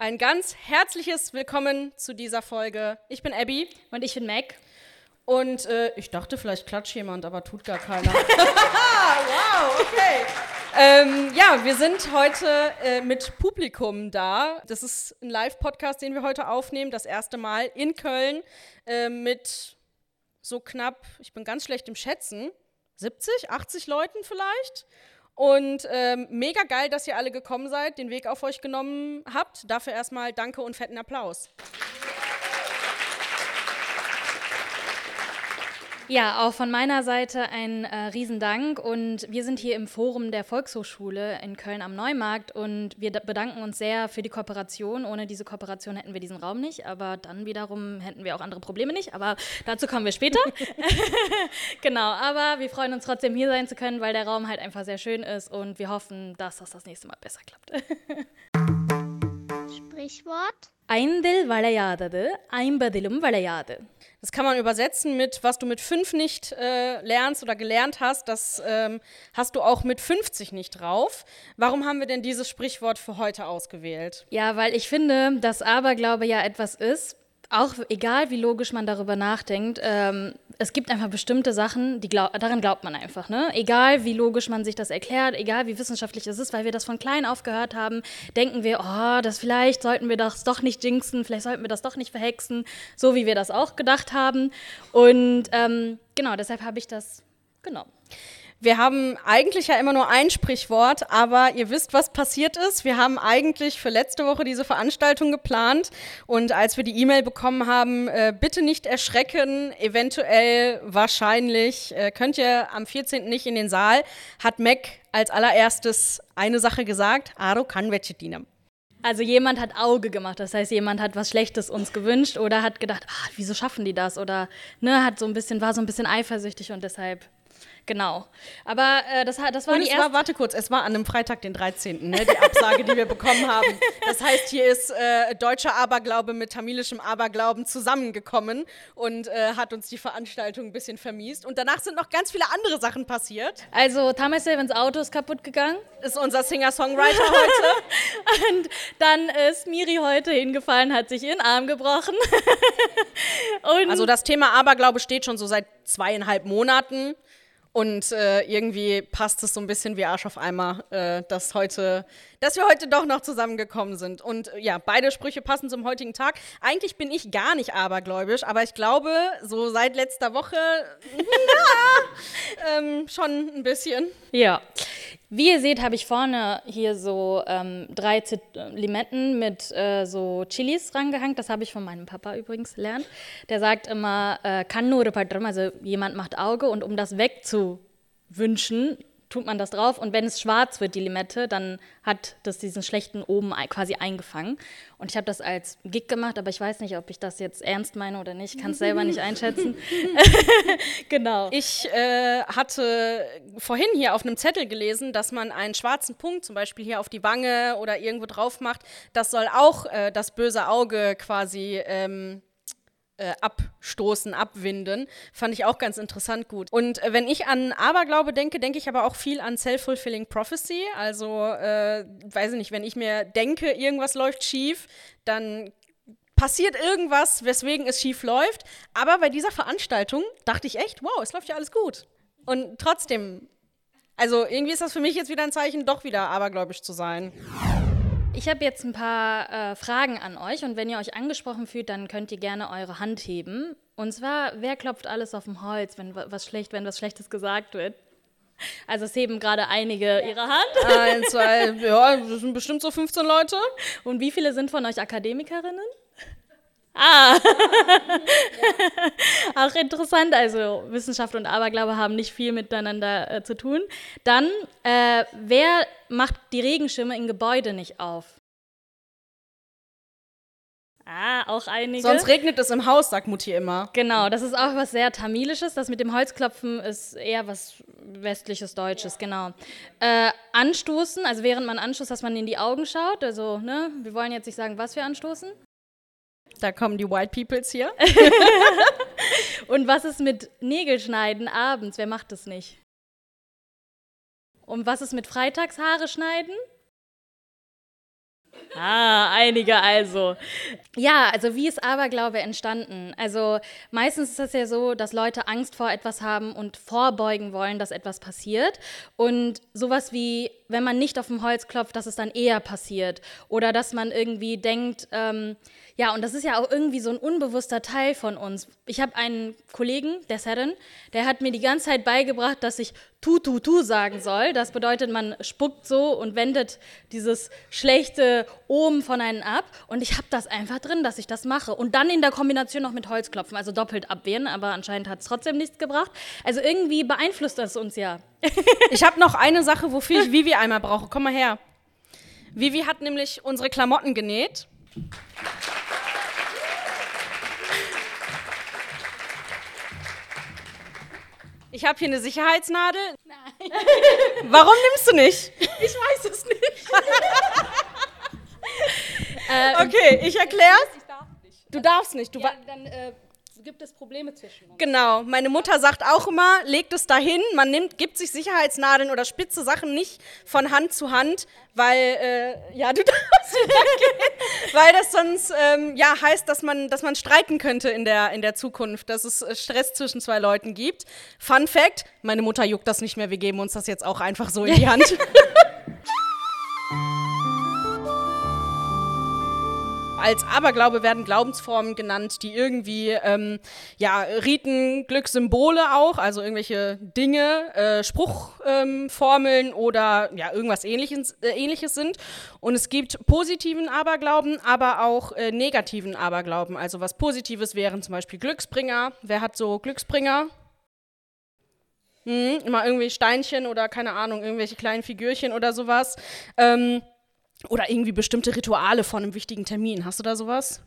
Ein ganz herzliches Willkommen zu dieser Folge. Ich bin Abby. Und ich bin Mac. Und ich dachte, vielleicht klatscht jemand, aber tut gar keiner. Wow, okay. Wir sind heute mit Publikum da. Das ist ein Live-Podcast, den wir heute aufnehmen. Das erste Mal in Köln mit so knapp, ich bin ganz schlecht im Schätzen, 70, 80 Leuten vielleicht. Und mega geil, dass ihr alle gekommen seid, den Weg auf euch genommen habt. Dafür erstmal danke und fetten Applaus. Ja, auch von meiner Seite ein Riesendank. Und wir sind hier im Forum der Volkshochschule in Köln am Neumarkt und wir bedanken uns sehr für die Kooperation. Ohne diese Kooperation hätten wir diesen Raum nicht, aber dann wiederum hätten wir auch andere Probleme nicht, aber dazu kommen wir später. Genau, aber wir freuen uns trotzdem, hier sein zu können, weil der Raum halt einfach sehr schön ist und wir hoffen, dass das nächste Mal besser klappt. Sprichwort? Eindil valayadadu, einbadilum valayadu. Das kann man übersetzen mit, was du mit 5 nicht lernst oder gelernt hast, das hast du auch mit 50 nicht drauf. Warum haben wir denn dieses Sprichwort für heute ausgewählt? Ja, weil ich finde, dass Aberglaube ja etwas ist, auch egal wie logisch man darüber nachdenkt, es gibt einfach bestimmte Sachen, daran glaubt man einfach, ne? Egal wie logisch man sich das erklärt, egal wie wissenschaftlich es ist, weil wir das von klein auf gehört haben, denken wir, vielleicht sollten wir das doch nicht jinxen, vielleicht sollten wir das doch nicht verhexen, so wie wir das auch gedacht haben. Und genau, deshalb habe ich das genommen. Wir haben eigentlich ja immer nur ein Sprichwort, aber ihr wisst, was passiert ist. Wir haben eigentlich für letzte Woche diese Veranstaltung geplant und als wir die E-Mail bekommen haben, bitte nicht erschrecken, eventuell, wahrscheinlich, könnt ihr am 14. nicht in den Saal, hat Mac als allererstes eine Sache gesagt, Aro kan vecchetinam. Also jemand hat Auge gemacht, das heißt, jemand hat was Schlechtes uns gewünscht oder hat gedacht, wieso schaffen die das? Oder war so ein bisschen eifersüchtig und deshalb... Genau, aber das war die erste... Warte kurz, es war an einem Freitag, den 13., ne, die Absage, die wir bekommen haben. Das heißt, hier ist deutscher Aberglaube mit tamilischem Aberglauben zusammengekommen und hat uns die Veranstaltung ein bisschen vermiest. Und danach sind noch ganz viele andere Sachen passiert. Also Tamerselvens Auto ist kaputt gegangen. Ist unser Singer-Songwriter heute. Und dann ist Miri heute hingefallen, hat sich ihren Arm gebrochen. Und also das Thema Aberglaube steht schon so seit 2,5 Monaten. Und irgendwie passt es so ein bisschen wie Arsch auf Eimer, dass wir heute doch noch zusammengekommen sind. Und ja, beide Sprüche passen zum heutigen Tag. Eigentlich bin ich gar nicht abergläubisch, aber ich glaube, so seit letzter Woche, schon ein bisschen. Ja. Wie ihr seht, habe ich vorne hier so 3 Limetten mit so Chilis rangehangen. Das habe ich von meinem Papa übrigens gelernt. Der sagt immer, Kannure Padram, also jemand macht Auge und um das wegzuwünschen, tut man das drauf und wenn es schwarz wird, die Limette, dann hat das diesen schlechten oben quasi eingefangen. Und ich habe das als Gig gemacht, aber ich weiß nicht, ob ich das jetzt ernst meine oder nicht. Ich kann es selber nicht einschätzen. Genau. Ich hatte vorhin hier auf einem Zettel gelesen, dass man einen schwarzen Punkt, zum Beispiel hier auf die Wange oder irgendwo drauf macht, das soll auch das böse Auge quasi abstoßen, abwinden. Fand ich auch ganz interessant gut. Und wenn ich an Aberglaube denke, denke ich aber auch viel an Self-Fulfilling Prophecy. Also, weiß ich nicht, wenn ich mir denke, irgendwas läuft schief, dann passiert irgendwas, weswegen es schief läuft. Aber bei dieser Veranstaltung dachte ich echt, wow, es läuft ja alles gut. Und trotzdem, also irgendwie ist das für mich jetzt wieder ein Zeichen, doch wieder abergläubisch zu sein. Ich habe jetzt ein paar Fragen an euch und wenn ihr euch angesprochen fühlt, dann könnt ihr gerne eure Hand heben. Und zwar, wer klopft alles auf dem Holz, wenn was Schlechtes gesagt wird? Also es heben gerade einige ihre Hand. 1, 2, ja, das sind bestimmt so 15 Leute. Und wie viele sind von euch Akademikerinnen? Auch interessant, also Wissenschaft und Aberglaube haben nicht viel miteinander zu tun. Dann, wer macht die Regenschirme in Gebäude nicht auf? Auch einige. Sonst regnet es im Haus, sagt Mutti immer. Genau, das ist auch was sehr Tamilisches. Das mit dem Holzklopfen ist eher was westliches Deutsches, genau. Anstoßen, also während man anstoßt, dass man in die Augen schaut. Also, ne, wir wollen jetzt nicht sagen, was wir anstoßen. Da kommen die White Peoples hier. Und was ist mit Nägelschneiden abends? Wer macht das nicht? Und was ist mit Freitagshaare schneiden? Einige also. Ja, also wie ist Aberglaube entstanden? Also meistens ist es ja so, dass Leute Angst vor etwas haben und vorbeugen wollen, dass etwas passiert. Und sowas wie, wenn man nicht auf dem Holz klopft, dass es dann eher passiert. Oder dass man irgendwie denkt, ja, und das ist ja auch irgendwie so ein unbewusster Teil von uns. Ich habe einen Kollegen, der Seren, der hat mir die ganze Zeit beigebracht, dass ich tu sagen soll. Das bedeutet, man spuckt so und wendet dieses schlechte Ohm von einem ab. Und ich habe das einfach drin, dass ich das mache. Und dann in der Kombination noch mit Holzklopfen, also doppelt abwehren, aber anscheinend hat es trotzdem nichts gebracht. Also irgendwie beeinflusst das uns ja. Ich habe noch eine Sache, wofür ich Vivi einmal brauche. Komm mal her. Vivi hat nämlich unsere Klamotten genäht. Ich habe hier eine Sicherheitsnadel. Nein. Warum nimmst du nicht? Ich weiß es nicht. Okay, ich erklär's. Ich darf nicht. Du darfst nicht. Dann gibt es Probleme zwischen uns. Genau, meine Mutter sagt auch immer, legt es dahin, gibt sich Sicherheitsnadeln oder spitze Sachen nicht von Hand zu Hand, weil, ja, du darfst weil das sonst, heißt, dass man streiten könnte in der Zukunft, dass es Stress zwischen zwei Leuten gibt. Fun Fact, meine Mutter juckt das nicht mehr, wir geben uns das jetzt auch einfach so in die Hand. Als Aberglaube werden Glaubensformen genannt, die irgendwie, Riten, Glückssymbole auch, also irgendwelche Dinge, Spruchformeln oder ja, irgendwas Ähnliches sind. Und es gibt positiven Aberglauben, aber auch negativen Aberglauben. Also was Positives wären zum Beispiel Glücksbringer. Wer hat so Glücksbringer? Immer irgendwie Steinchen oder keine Ahnung, irgendwelche kleinen Figürchen oder sowas. Oder irgendwie bestimmte Rituale von einem wichtigen Termin. Hast du da sowas?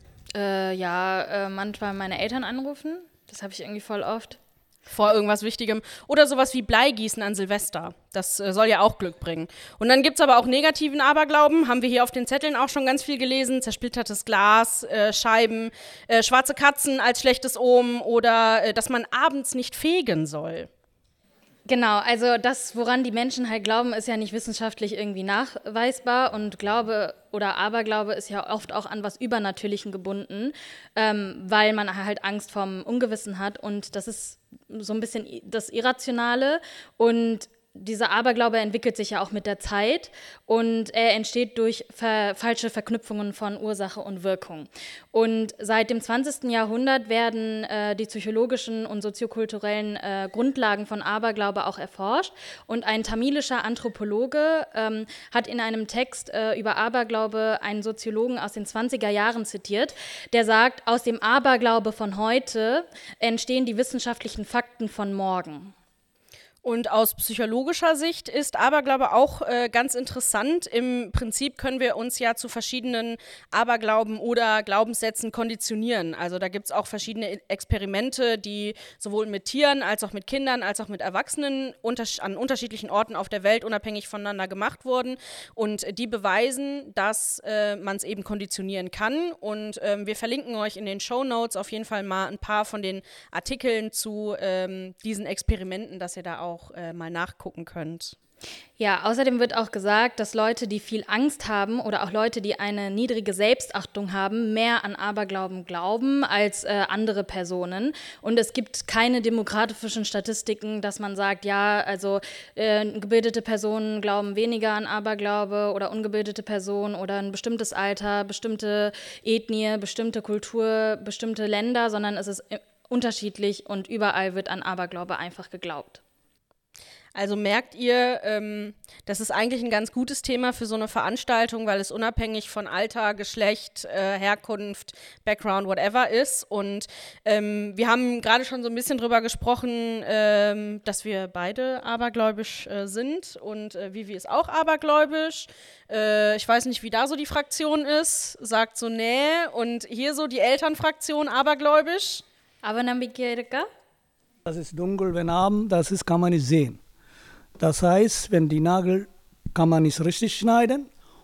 Manchmal meine Eltern anrufen. Das habe ich irgendwie voll oft. Vor irgendwas Wichtigem. Oder sowas wie Bleigießen an Silvester. Das soll ja auch Glück bringen. Und dann gibt es aber auch negativen Aberglauben. Haben wir hier auf den Zetteln auch schon ganz viel gelesen. Zersplittertes Glas, Scheiben, schwarze Katzen als schlechtes Omen oder dass man abends nicht fegen soll. Genau, also das, woran die Menschen halt glauben, ist ja nicht wissenschaftlich irgendwie nachweisbar und Glaube oder Aberglaube ist ja oft auch an was Übernatürlichen gebunden, weil man halt Angst vorm Ungewissen hat und das ist so ein bisschen das Irrationale und dieser Aberglaube entwickelt sich ja auch mit der Zeit und er entsteht durch falsche Verknüpfungen von Ursache und Wirkung. Und seit dem 20. Jahrhundert werden die psychologischen und soziokulturellen Grundlagen von Aberglaube auch erforscht. Und ein tamilischer Anthropologe hat in einem Text über Aberglaube einen Soziologen aus den 20er Jahren zitiert, der sagt, aus dem Aberglaube von heute entstehen die wissenschaftlichen Fakten von morgen. Und aus psychologischer Sicht ist Aberglaube auch ganz interessant. Im Prinzip können wir uns ja zu verschiedenen Aberglauben oder Glaubenssätzen konditionieren. Also da gibt es auch verschiedene Experimente, die sowohl mit Tieren als auch mit Kindern als auch mit Erwachsenen an unterschiedlichen Orten auf der Welt unabhängig voneinander gemacht wurden. Und die beweisen, dass man es eben konditionieren kann. Und wir verlinken euch in den Shownotes auf jeden Fall mal ein paar von den Artikeln zu diesen Experimenten, dass ihr da auch mal nachgucken könnt. Ja, außerdem wird auch gesagt, dass Leute, die viel Angst haben oder auch Leute, die eine niedrige Selbstachtung haben, mehr an Aberglauben glauben als andere Personen. Und es gibt keine demografischen Statistiken, dass man sagt, ja, also gebildete Personen glauben weniger an Aberglaube oder ungebildete Personen oder ein bestimmtes Alter, bestimmte Ethnie, bestimmte Kultur, bestimmte Länder, sondern es ist unterschiedlich und überall wird an Aberglaube einfach geglaubt. Also merkt ihr, das ist eigentlich ein ganz gutes Thema für so eine Veranstaltung, weil es unabhängig von Alter, Geschlecht, Herkunft, Background, whatever ist. Und wir haben gerade schon so ein bisschen drüber gesprochen, dass wir beide abergläubisch sind und Vivi ist auch abergläubisch. Ich weiß nicht, wie da so die Fraktion ist, sagt so nee. Und hier so die Elternfraktion abergläubisch. Aber Nambikirka? Das ist dunkel, wenn Abend, kann man nicht sehen. Das heißt, wenn die Nagel kann man nicht richtig schneiden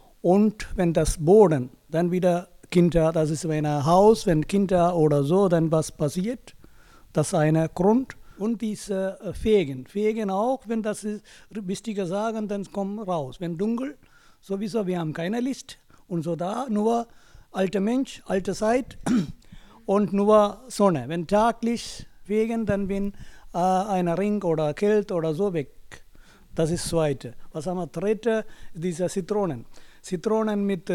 und wenn das Boden, dann wieder Kinder, das ist wenn ein Haus, wenn Kinder oder so, dann was passiert, das ist ein Grund. Und diese Fegen auch, wenn das ist wichtige Sagen, dann kommen raus. Wenn dunkel, sowieso, wir haben keine Licht Und so da nur alter Mensch, alte Zeit und nur Sonne. Wenn Taglicht wegen, dann bin ein Ring oder Kälte oder so weg. Das ist das Zweite. Was haben wir? Dritte, diese Zitronen. Zitronen mit,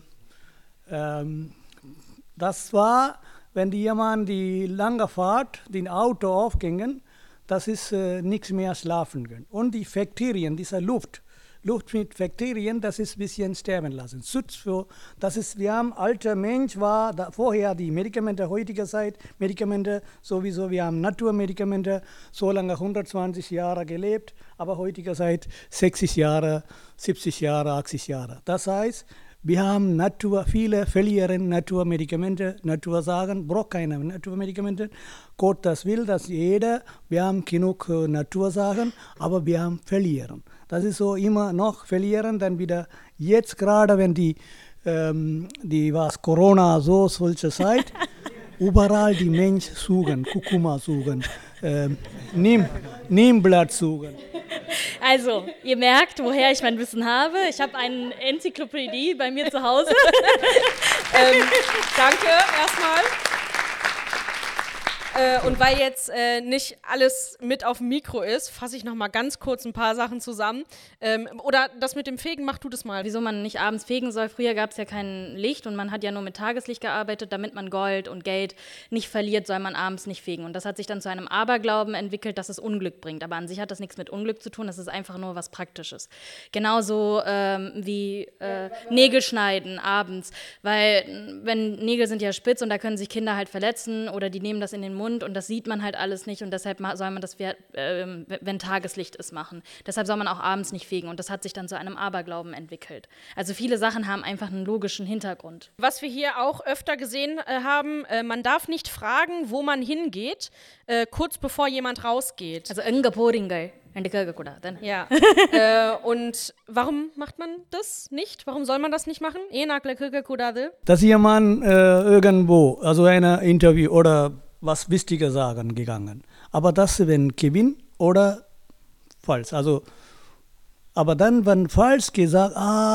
das war, wenn jemand die lange Fahrt, den Auto aufgingen, das ist nichts mehr schlafen können. Und die Bakterien, diese Luft mit Bakterien, das ist ein bisschen sterben lassen. Das ist, wir haben, alter Mensch war vorher die Medikamente, heutige Zeit, Medikamente sowieso, wir haben Naturmedikamente, so lange 120 Jahre gelebt, aber heutige Zeit 60 Jahre, 70 Jahre, 80 Jahre. Das heißt, wir haben viele verlieren Naturmedikamente, Natur sagen, braucht keine Naturmedikamente. Gott das will, dass jeder, wir haben genug Natursachen, aber wir haben verlieren. Das ist so immer noch verlieren, dann wieder jetzt gerade, wenn die was Corona, solche Zeit, überall die Menschen suchen, Kurkuma suchen, Nimblatt suchen. Also, ihr merkt, woher ich mein Wissen habe. Ich habe eine Enzyklopädie bei mir zu Hause. Danke erstmal. Und weil jetzt nicht alles mit auf dem Mikro ist, fasse ich noch mal ganz kurz ein paar Sachen zusammen. Oder das mit dem Fegen, mach du das mal. Wieso man nicht abends fegen soll? Früher gab es ja kein Licht und man hat ja nur mit Tageslicht gearbeitet. Damit man Gold und Geld nicht verliert, soll man abends nicht fegen. Und das hat sich dann zu einem Aberglauben entwickelt, dass es Unglück bringt. Aber an sich hat das nichts mit Unglück zu tun, das ist einfach nur was Praktisches. Genauso wie Nägel schneiden abends. Weil Nägel sind ja spitz und da können sich Kinder halt verletzen oder die nehmen das in den Mund. Und das sieht man halt alles nicht und deshalb soll man das, wenn Tageslicht ist, machen. Deshalb soll man auch abends nicht fegen und das hat sich dann zu einem Aberglauben entwickelt. Also viele Sachen haben einfach einen logischen Hintergrund. Was wir hier auch öfter gesehen haben, man darf nicht fragen, wo man hingeht, kurz bevor jemand rausgeht. Also Engaporingal. Ja. Und warum macht man das nicht? Warum soll man das nicht machen? Dass jemand irgendwo, also ein Interview oder was Wichtiges sagen gegangen. Aber das, wenn Gewinn oder falsch. Also, aber dann, wenn falsch gesagt,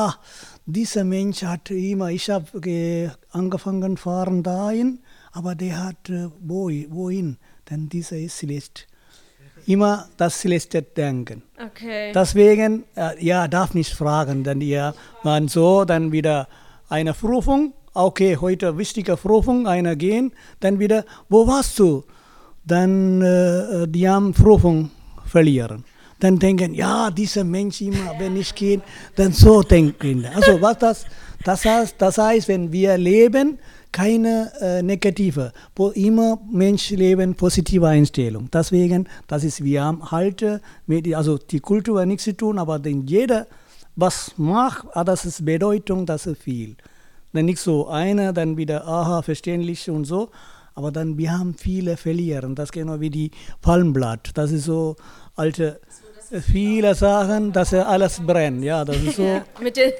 dieser Mensch hat immer, ich habe angefangen fahren dahin, aber der hat wohin? Denn dieser ist schlecht. Immer das schlechte Denken. Okay. Deswegen, darf nicht fragen, denn man so, dann wieder eine Prüfung. Okay, heute wichtige Prüfung, einer gehen, dann wieder, wo warst du? Dann die haben Prüfung verlieren. Dann denken, ja, dieser Mensch immer, wenn ich gehe, dann so denken. Also was das heißt, wenn wir leben, keine negative, immer Mensch leben, positive Einstellung. Deswegen, wir haben also die Kultur hat nichts zu tun, aber denn jeder, was macht, das ist Bedeutung, das ist viel. Dann nicht so einer, dann wieder, verständlich und so. Aber dann, wir haben viele verlieren. Das ist genau wie die Palmblatt. Das ist so alte, viele Sachen, dass alles brennt. Ja, das ist so. Ja, mit den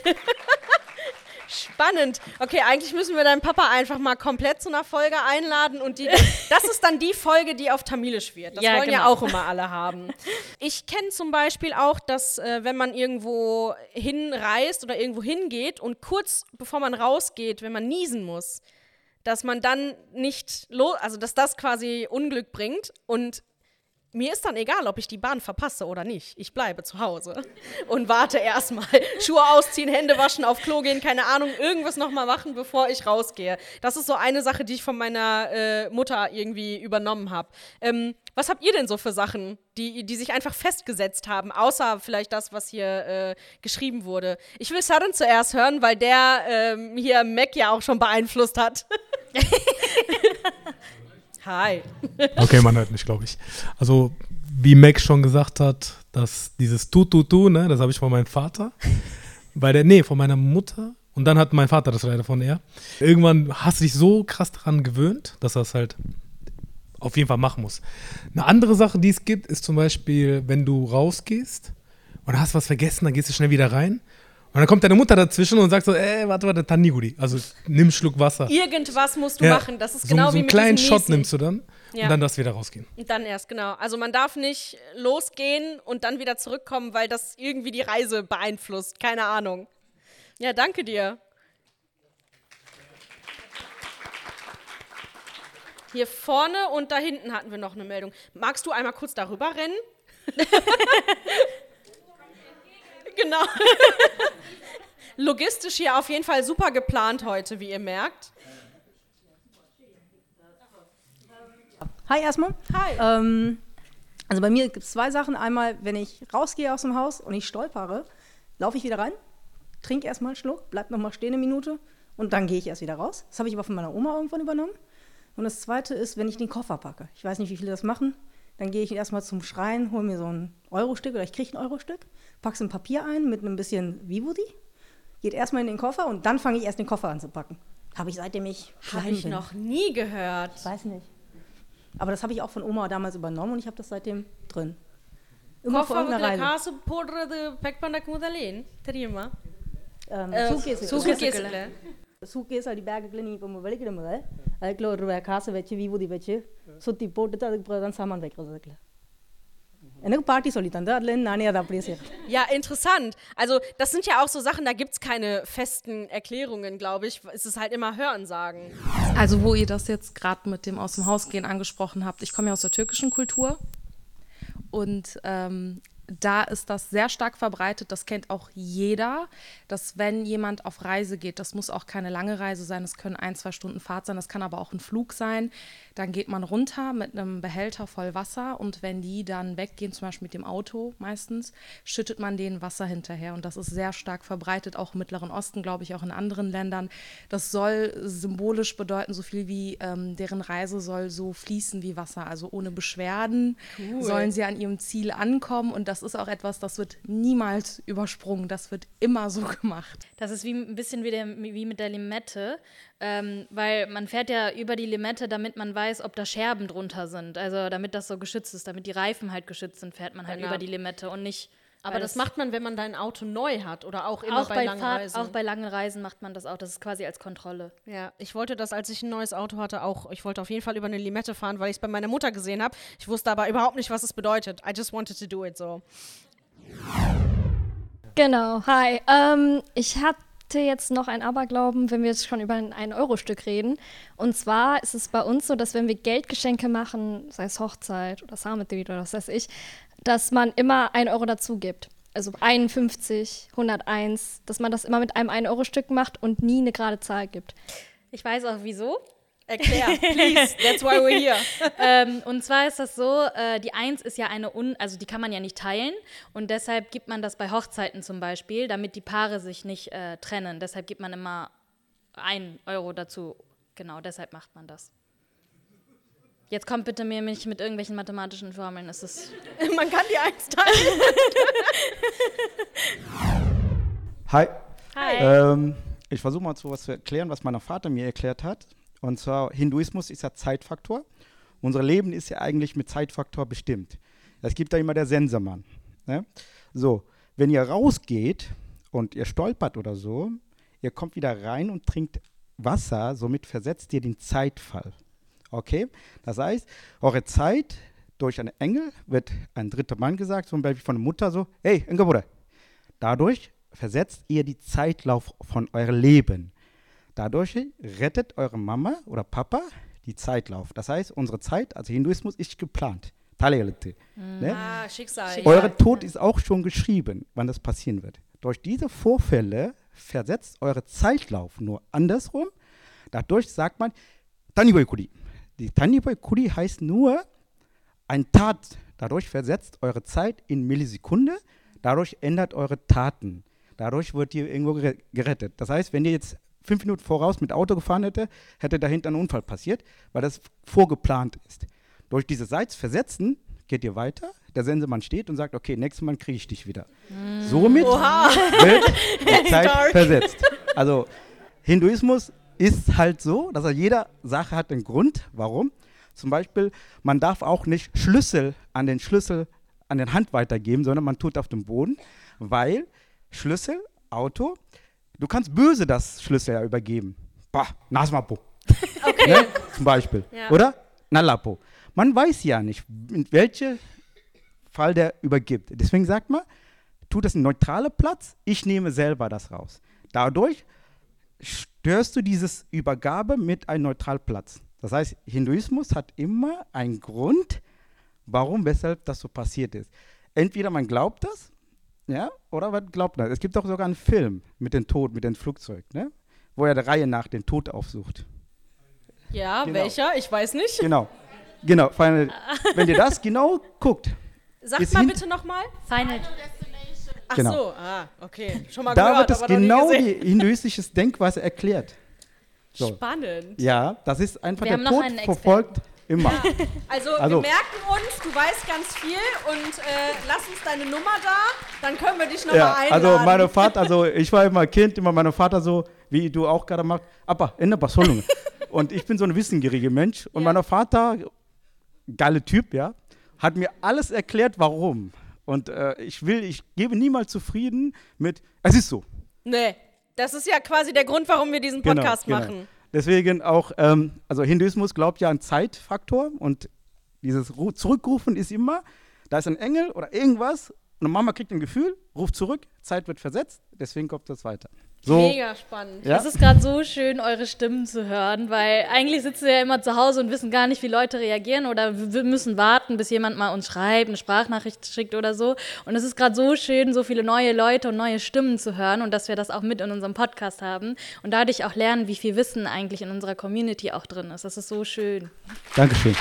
Spannend. Okay, eigentlich müssen wir deinen Papa einfach mal komplett zu einer Folge einladen und das ist dann die Folge, die auf Tamilisch wird. Das wollen ja auch immer alle haben. Ich kenne zum Beispiel auch, dass wenn man irgendwo hinreist oder irgendwo hingeht und kurz bevor man rausgeht, wenn man niesen muss, dass man dann nicht, also dass das quasi Unglück bringt und mir ist dann egal, ob ich die Bahn verpasse oder nicht. Ich bleibe zu Hause und warte erstmal. Schuhe ausziehen, Hände waschen, auf Klo gehen, keine Ahnung, irgendwas nochmal machen, bevor ich rausgehe. Das ist so eine Sache, die ich von meiner Mutter irgendwie übernommen habe. Was habt ihr denn so für Sachen, die sich einfach festgesetzt haben, außer vielleicht das, was hier geschrieben wurde? Ich will Saran zuerst hören, weil der hier Mac ja auch schon beeinflusst hat. Hi. Okay, man hört mich, glaube ich. Also, wie Mac schon gesagt hat, dass dieses Tu, ne, das habe ich von meinem Vater, von meiner Mutter. Und dann hat mein Vater das leider von er. Irgendwann hast du dich so krass daran gewöhnt, dass er es halt auf jeden Fall machen muss. Eine andere Sache, die es gibt, ist zum Beispiel, wenn du rausgehst und hast was vergessen, dann gehst du schnell wieder rein. Und dann kommt deine Mutter dazwischen und sagt so, warte, Taniguri. Also nimm einen Schluck Wasser. Irgendwas musst du machen. Das ist genau so wie einen mit kleinen diesem Shot Niesen. nimmst du dann und dann darfst du wieder rausgehen. Und dann erst, genau. Also man darf nicht losgehen und dann wieder zurückkommen, weil das irgendwie die Reise beeinflusst. Keine Ahnung. Ja, danke dir. Hier vorne und da hinten hatten wir noch eine Meldung. Magst du einmal kurz darüber rennen? Genau. Logistisch hier auf jeden Fall super geplant heute, wie ihr merkt. Hi erstmal. Hi. Also bei mir gibt es 2 Sachen. Einmal, wenn ich rausgehe aus dem Haus und ich stolpere, laufe ich wieder rein, trinke erstmal einen Schluck, bleib nochmal stehen eine Minute und dann gehe ich erst wieder raus. Das habe ich aber von meiner Oma irgendwann übernommen. Und das Zweite ist, wenn ich den Koffer packe. Ich weiß nicht, wie viele das machen. Dann gehe ich erstmal zum Schrein, hole mir so ein Euro-Stück oder ich kriege ein Euro-Stück, packe es in Papier ein mit einem bisschen Vivodi, geht erstmal in den Koffer und dann fange ich erst den Koffer an zu packen. Habe ich seitdem ich klein Habe ich bin. noch nie gehört. Weiß nicht. Aber das habe ich auch von Oma damals übernommen und ich habe das seitdem drin. Immer vor Koffer irgendeiner de Reise. casa porra packpandak modelin. Terima. Suitcase. Suitcase die pack நீ இப்போ வெளிக்கிடும் போது அதுக்குள்ள ஒரு காசை வச்சு விபூதி வச்சு சுற்றி போட்டுட்டு அதுக்கு பிறகு தான் சாமான் வைக்கிறது அதுக்குள்ள எனக்கு பாட்டி சொல்லி தந்து அதுலேருந்து நானே அதை அப்படியே செய்கிறேன். Ja, interessant. Also das sind ja auch so Sachen, da gibt es keine festen Erklärungen, glaube ich. Es ist halt immer Hörensagen. Also wo ihr das jetzt gerade mit dem aus dem Haus gehen angesprochen habt, ich komme ja aus der türkischen Kultur und da ist das sehr stark verbreitet, das kennt auch jeder, dass wenn jemand auf Reise geht, das muss auch keine lange Reise sein, das können 1-2 Stunden Fahrt sein, das kann aber auch ein Flug sein, dann geht man runter mit einem Behälter voll Wasser und wenn die dann weggehen, zum Beispiel mit dem Auto meistens, schüttet man denen Wasser hinterher und das ist sehr stark verbreitet, auch im Mittleren Osten, glaube ich, auch in anderen Ländern. Das soll symbolisch bedeuten, so viel wie deren Reise soll so fließen wie Wasser, also ohne Beschwerden sollen sie an ihrem Ziel ankommen und das ist auch etwas, das wird niemals übersprungen, das wird immer so gemacht. Das ist wie ein bisschen wie mit der Limette, weil man fährt ja über die Limette, damit man weiß, ob da Scherben drunter sind. Also damit das so geschützt ist, damit die Reifen halt geschützt sind, fährt man halt Genau. über die Limette und nicht. Aber das macht man, wenn man dein Auto neu hat oder auch immer bei langen Reisen. Auch bei langen Reisen macht man das auch. Das ist quasi als Kontrolle. Ja, ich wollte das, als ich ein neues Auto hatte, auch. Ich wollte auf jeden Fall über eine Limette fahren, weil ich es bei meiner Mutter gesehen habe. Ich wusste aber überhaupt nicht, was es bedeutet. I just wanted to do it so. Genau, hi. Ich hatte jetzt noch einen Aberglauben, wenn wir jetzt schon über ein 1-Euro-Stück reden. Und zwar ist es bei uns so, dass wenn wir Geldgeschenke machen, sei es Hochzeit oder Sametrit oder was weiß ich, dass man immer 1 Euro dazu gibt. Also 51, 101, dass man das immer mit einem 1-Euro-Stück macht und nie eine gerade Zahl gibt. Ich weiß auch wieso. Erklär, please, that's why we're here. Und zwar ist das so, die 1 ist ja also die kann man ja nicht teilen und deshalb gibt man das bei Hochzeiten zum Beispiel, damit die Paare sich nicht trennen. Deshalb gibt man immer 1 Euro dazu. Genau, deshalb macht man das. Jetzt kommt bitte mir nicht mit irgendwelchen mathematischen Formeln. Es ist Man kann die 1 teilen. Hi. Hi. Ich versuche mal so was zu erklären, was mein Vater mir erklärt hat. Und zwar, Hinduismus ist ja Zeitfaktor. Unser Leben ist ja eigentlich mit Zeitfaktor bestimmt. Es gibt da immer der Sensenmann. Ne? So, wenn ihr rausgeht und ihr stolpert oder so, ihr kommt wieder rein und trinkt Wasser, somit versetzt ihr den Zeitfall. Okay? Das heißt, eure Zeit durch einen Engel wird ein dritter Mann gesagt, zum Beispiel von der Mutter so, hey, Engelbruder. Dadurch versetzt ihr die Zeitlauf von eurem Leben. Dadurch rettet eure Mama oder Papa die Zeitlauf. Das heißt, unsere Zeit, also Hinduismus, ist geplant. Ne? Ah, Schicksal. Eure Tod ist auch schon geschrieben, wann das passieren wird. Durch diese Vorfälle versetzt eure Zeitlauf nur andersrum. Dadurch sagt man Taniboy Kuri. Die Taniboy Kuri heißt nur ein Tat. Dadurch versetzt eure Zeit in Millisekunde. Dadurch ändert eure Taten. Dadurch wird ihr irgendwo gerettet. Das heißt, wenn ihr jetzt 5 Minuten voraus mit Auto gefahren hätte dahinter ein Unfall passiert, weil das vorgeplant ist. Durch diese Seitsversetzen geht ihr weiter, der Sensenmann steht und sagt, okay, nächstes Mal kriege ich dich wieder. Somit wird die Zeit versetzt. Also Hinduismus ist halt so, dass jeder Sache hat einen Grund, warum. Zum Beispiel, man darf auch nicht Schlüssel an den Hand weitergeben, sondern man tut auf dem Boden, weil Schlüssel, Auto, du kannst böse das Schlüssel ja übergeben. Bah, Nasmapo. Okay. Ne? Zum Beispiel. Ja. Oder? Nalapo. Man weiß ja nicht, in welchem Fall der übergibt. Deswegen sagt man, tu das in neutraler Platz, ich nehme selber das raus. Dadurch störst du dieses Übergabe mit einem neutralen Platz. Das heißt, Hinduismus hat immer einen Grund, warum, weshalb das so passiert ist. Entweder man glaubt das, ja, oder man glaubt das. Es gibt auch sogar einen Film mit dem Tod, mit dem Flugzeug, ne? Wo er der Reihe nach den Tod aufsucht. Ja, Genau. welcher? Ich weiß nicht. Genau. Wenn ihr das genau guckt. Sag mal bitte nochmal. Final. Ach Genau. so, okay. Schon mal Da gehört, wird es aber noch nie genau gesehen. die hinduistische Denkweise erklärt. So. Spannend. Ja, das ist einfach, Wir der haben noch Tod einen Experten. verfolgt immer. Also, Also- wir merken uns, du weißt ganz viel und lass uns deine Nummer da, dann können wir dich nochmal Ja, einladen. also meine Vater, also ich war immer Kind, immer mein Vater so, wie du auch gerade machst, aber in der Besolung. Und ich bin so ein wissensgieriger Mensch und mein Vater, geiler Typ, ja, hat mir alles erklärt, warum. Und ich gebe niemals zufrieden mit, es ist so. Nee, das ist ja quasi der Grund, warum wir diesen Genau, Podcast genau. machen. Deswegen auch, also Hinduismus glaubt ja an Zeitfaktor und dieses Zurückrufen ist immer, da ist ein Engel oder irgendwas und Mama kriegt ein Gefühl, ruft zurück, Zeit wird versetzt, deswegen kommt das weiter. So, Mega spannend. ja? Es ist gerade so schön, eure Stimmen zu hören, weil eigentlich sitzen wir ja immer zu Hause und wissen gar nicht, wie Leute reagieren oder wir müssen warten, bis jemand mal uns schreibt, eine Sprachnachricht schickt oder so. Und es ist gerade so schön, so viele neue Leute und neue Stimmen zu hören und dass wir das auch mit in unserem Podcast haben und dadurch auch lernen, wie viel Wissen eigentlich in unserer Community auch drin ist. Das ist so schön. Dankeschön.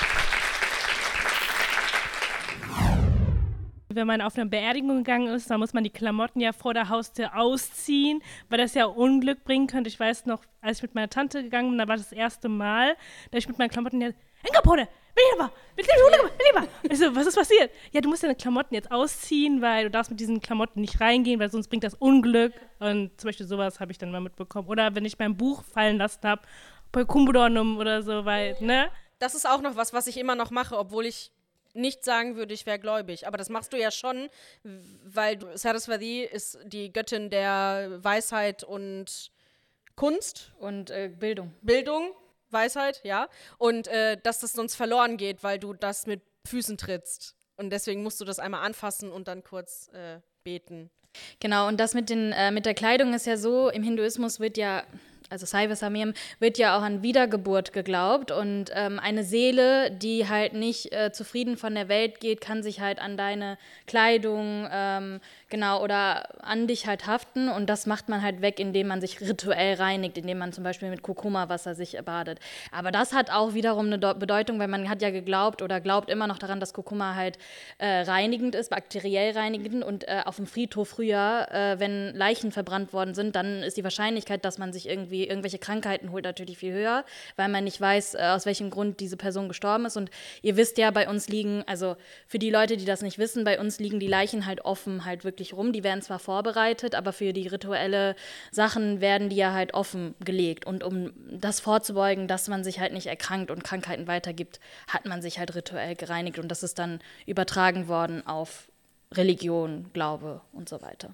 Wenn man auf eine Beerdigung gegangen ist, dann muss man die Klamotten ja vor der Haustür ausziehen, weil das ja Unglück bringen könnte. Ich weiß noch, als ich mit meiner Tante gegangen bin, da war das erste Mal, da ich mit meinen Klamotten, Engelbrode, mit lieber. Ich so, was ist passiert? Ja, du musst deine Klamotten jetzt ausziehen, weil du darfst mit diesen Klamotten nicht reingehen, weil sonst bringt das Unglück. Und zum Beispiel sowas habe ich dann mal mitbekommen. Oder wenn ich mein Buch fallen lassen habe, bei Kumbudonum oder so, weil, ne? Das ist auch noch was ich immer noch mache, obwohl ich nicht sagen würde, ich wäre gläubig. Aber das machst du ja schon, weil Saraswati ist die Göttin der Weisheit und Kunst. Und Bildung. Bildung, Weisheit, ja. Und dass das sonst verloren geht, weil du das mit Füßen trittst. Und deswegen musst du das einmal anfassen und dann kurz beten. Genau, und das mit der Kleidung ist ja so, im Hinduismus wird ja, also Saiva Samyam, wird ja auch an Wiedergeburt geglaubt und eine Seele, die halt nicht zufrieden von der Welt geht, kann sich halt an deine Kleidung, genau, oder an dich halt haften und das macht man halt weg, indem man sich rituell reinigt, indem man zum Beispiel mit Kurkuma-Wasser sich badet. Aber das hat auch wiederum eine Bedeutung, weil man hat ja geglaubt oder glaubt immer noch daran, dass Kurkuma halt reinigend ist, bakteriell reinigend und auf dem Friedhof früher, wenn Leichen verbrannt worden sind, dann ist die Wahrscheinlichkeit, dass man sich irgendwelche Krankheiten holt, natürlich viel höher, weil man nicht weiß, aus welchem Grund diese Person gestorben ist. Und ihr wisst ja, bei uns liegen, also für die Leute, die das nicht wissen, bei uns liegen die Leichen halt offen halt wirklich rum. Die werden zwar vorbereitet, aber für die rituelle Sachen werden die ja halt offen gelegt. Und um das vorzubeugen, dass man sich halt nicht erkrankt und Krankheiten weitergibt, hat man sich halt rituell gereinigt. Und das ist dann übertragen worden auf Religion, Glaube und so weiter.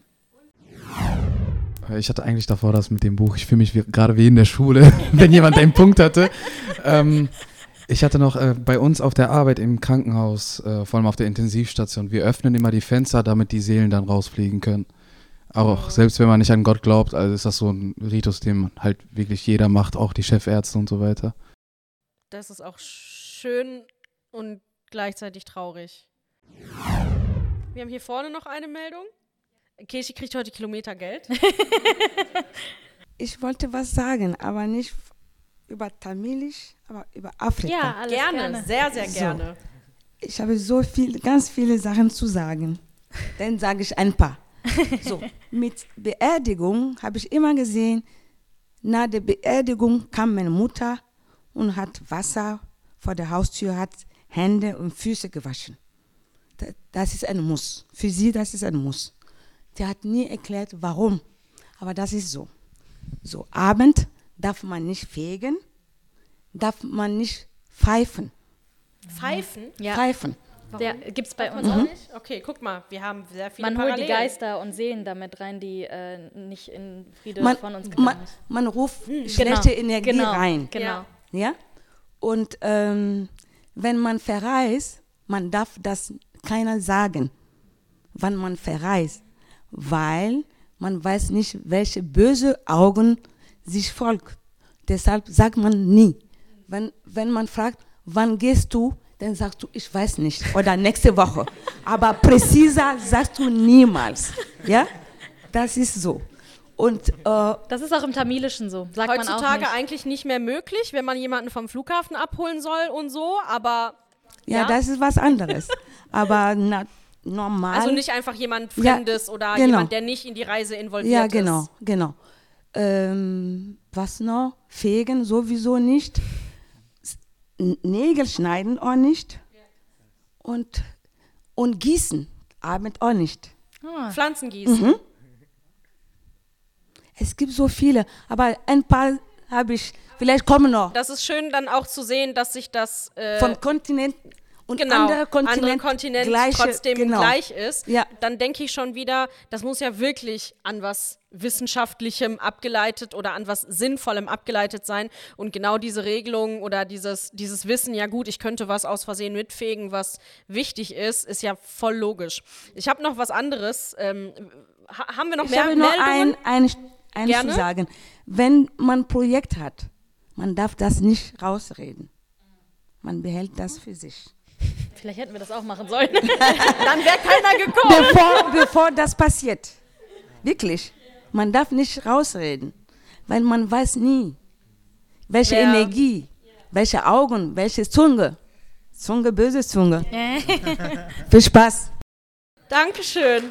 Ich hatte eigentlich davor das mit dem Buch, ich fühle mich gerade wie in der Schule, wenn jemand einen Punkt hatte. Ich hatte noch bei uns auf der Arbeit im Krankenhaus, vor allem auf der Intensivstation, wir öffnen immer die Fenster, damit die Seelen dann rausfliegen können. Auch selbst wenn man nicht an Gott glaubt, also ist das so ein Ritus, den halt wirklich jeder macht, auch die Chefärzte und so weiter. Das ist auch schön und gleichzeitig traurig. Wir haben hier vorne noch eine Meldung. Keshi kriegt heute Kilometergeld. Ich wollte was sagen, aber nicht über Tamilisch, aber über Afrika. Ja, alles gerne. Sehr, sehr gerne. So, ich habe ganz viele Sachen zu sagen. Dann sage ich ein paar. So, mit Beerdigung habe ich immer gesehen, nach der Beerdigung kam meine Mutter und hat Wasser vor der Haustür, hat Hände und Füße gewaschen. Das ist ein Muss. Für sie, das ist ein Muss. Sie hat nie erklärt, warum. Aber das ist so. So, Abend darf man nicht fegen, darf man nicht pfeifen. Pfeifen? Ja. Pfeifen. Der gibt's bei uns auch auch. nicht? Okay, guck mal, wir haben sehr viele Man holt die Parallelen. Geister und Seelen damit rein, die nicht in Friede von uns gegangen ist. Man ruft schlechte Energie genau, rein. Genau. Ja? Und wenn man verreist, man darf das keiner sagen, wann man verreist, weil man weiß nicht, welche böse Augen sich folgt. Deshalb sagt man nie. Wenn man fragt, wann gehst du, dann sagst du, ich weiß nicht, oder nächste Woche. Aber präziser sagst du niemals. Ja, das ist so. Und das ist auch im Tamilischen so, sagt man auch heutzutage nicht. eigentlich nicht mehr möglich, wenn man jemanden vom Flughafen abholen soll und so, aber ja, das ist was anderes. Aber normal. also nicht einfach jemand Fremdes oder genau. jemand, der nicht in die Reise involviert Ja, ist. genau. Was noch? Fegen sowieso nicht. Nägel schneiden auch nicht. Und gießen, Abend auch nicht. Pflanzen gießen. Es gibt so viele, aber ein paar habe ich, vielleicht kommen noch. Das ist schön dann auch zu sehen, dass sich das Von Kontinent und genau, andere Kontinent trotzdem gleich ist. Ja. Dann denke ich schon wieder, das muss ja wirklich an was Wissenschaftlichem abgeleitet oder an was Sinnvollem abgeleitet sein. Und genau diese Regelung oder dieses Wissen, ja gut, ich könnte was aus Versehen mitfegen, was wichtig ist ja voll logisch. Ich habe noch was anderes. Haben wir noch mehr Meldungen? Ich habe nur eins zu sagen. Wenn man ein Projekt hat, man darf das nicht rausreden. Man behält das für sich. Vielleicht hätten wir das auch machen sollen. Dann wäre keiner gekommen. Bevor das passiert. Wirklich. Man darf nicht rausreden. Weil man weiß nie, welche Energie, welche Augen, welche Zunge. Zunge, böse Zunge. Viel Spaß. Dankeschön.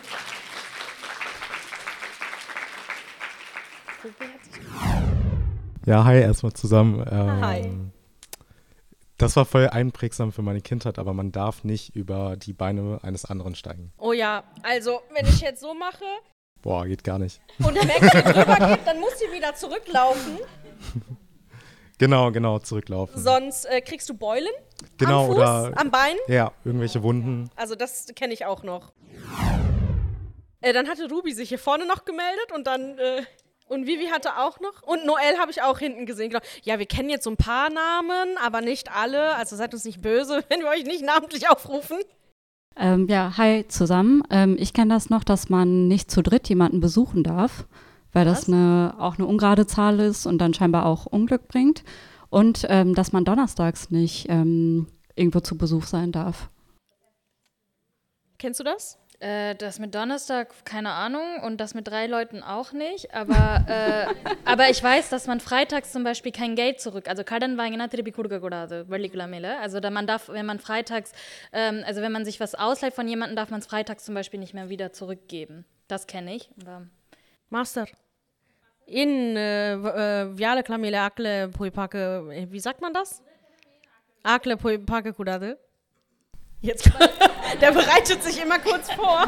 Ja, hi erstmal zusammen. Hi. Das war voll einprägsam für meine Kindheit, aber man darf nicht über die Beine eines anderen steigen. Oh ja, also wenn ich jetzt so mache Boah, geht gar nicht. und Max hier drüber geht, dann muss sie wieder zurücklaufen, Genau, zurücklaufen. sonst kriegst du Beulen Genau, am Fuß, oder am Bein. ja, irgendwelche Wunden. Also das kenne ich auch noch. Dann hatte Ruby sich hier vorne noch gemeldet und dann und Vivi hatte auch noch und Noel habe ich auch hinten gesehen. Genau. Ja, wir kennen jetzt so ein paar Namen, aber nicht alle. Also seid uns nicht böse, wenn wir euch nicht namentlich aufrufen. Ja, hi zusammen. Ich kenne das noch, dass man nicht zu dritt jemanden besuchen darf, weil das auch eine ungerade Zahl ist und dann scheinbar auch Unglück bringt. Und dass man donnerstags nicht irgendwo zu Besuch sein darf. Kennst du das? Das mit Donnerstag, keine Ahnung, und das mit 3 Leuten auch nicht, aber ich weiß, dass man freitags zum Beispiel kein Geld also man darf, wenn man freitags, also wenn man sich was ausleiht von jemandem, darf man es freitags zum Beispiel nicht mehr wieder zurückgeben. Das kenne ich. Master. Viale Klamile Akle Puipake, wie sagt man das? Akle Puipake Kudade. Jetzt, der bereitet sich immer kurz vor.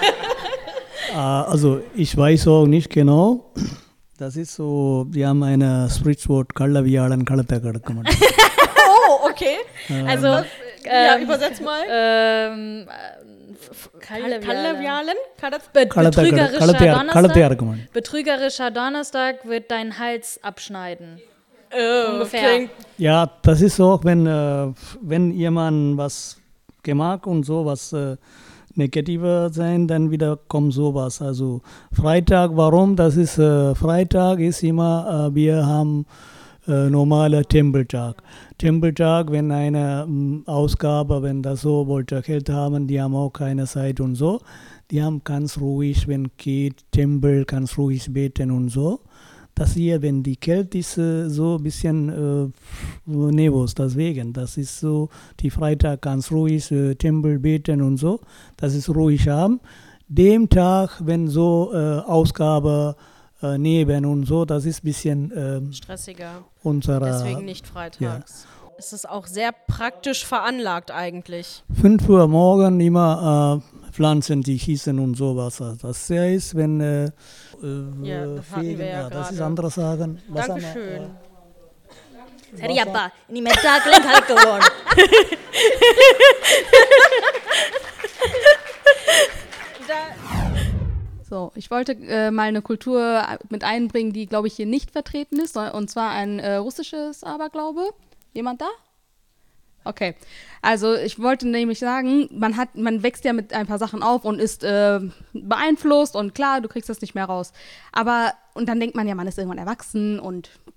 Also ich weiß auch nicht genau. Das ist so, die haben ein Sprichwort, Kalla Vialan Kalata Kadakam. Oh, okay. Also, übersetz mal. Betrügerischer Donnerstag wird deinen Hals abschneiden. Ungefähr. Ja, das ist auch, wenn jemand was gemacht und so was negativer sein, dann wieder kommt sowas. Also Freitag, warum? Das ist Freitag ist immer, wir haben normaler Tempeltag. Tempeltag, wenn eine Ausgabe, wenn das so wollte Geld haben, die haben auch keine Zeit und so. Die haben ganz ruhig, wenn geht, Tempel, ganz ruhig beten und so. Das hier, wenn die Kälte ist, so ein bisschen nervös, deswegen. Das ist so, die Freitag ganz ruhig, Tempel beten und so. Das ist ruhig haben. Dem Tag, wenn so Ausgabe neben und so, das ist ein bisschen stressiger. Deswegen nicht freitags. Ja. Es ist auch sehr praktisch veranlagt eigentlich. 5 Uhr morgen immer Pflanzen, die schießen und sowas. Das ist, wenn das hatten wir ja das ist andere Sagen. Dankeschön. So, ich wollte mal eine Kultur mit einbringen, die, glaube ich, hier nicht vertreten ist, und zwar ein russisches Aberglaube. Jemand da? Okay, also ich wollte nämlich sagen, man wächst ja mit ein paar Sachen auf und ist beeinflusst und klar, du kriegst das nicht mehr raus. Und dann denkt man ja, man ist irgendwann erwachsen und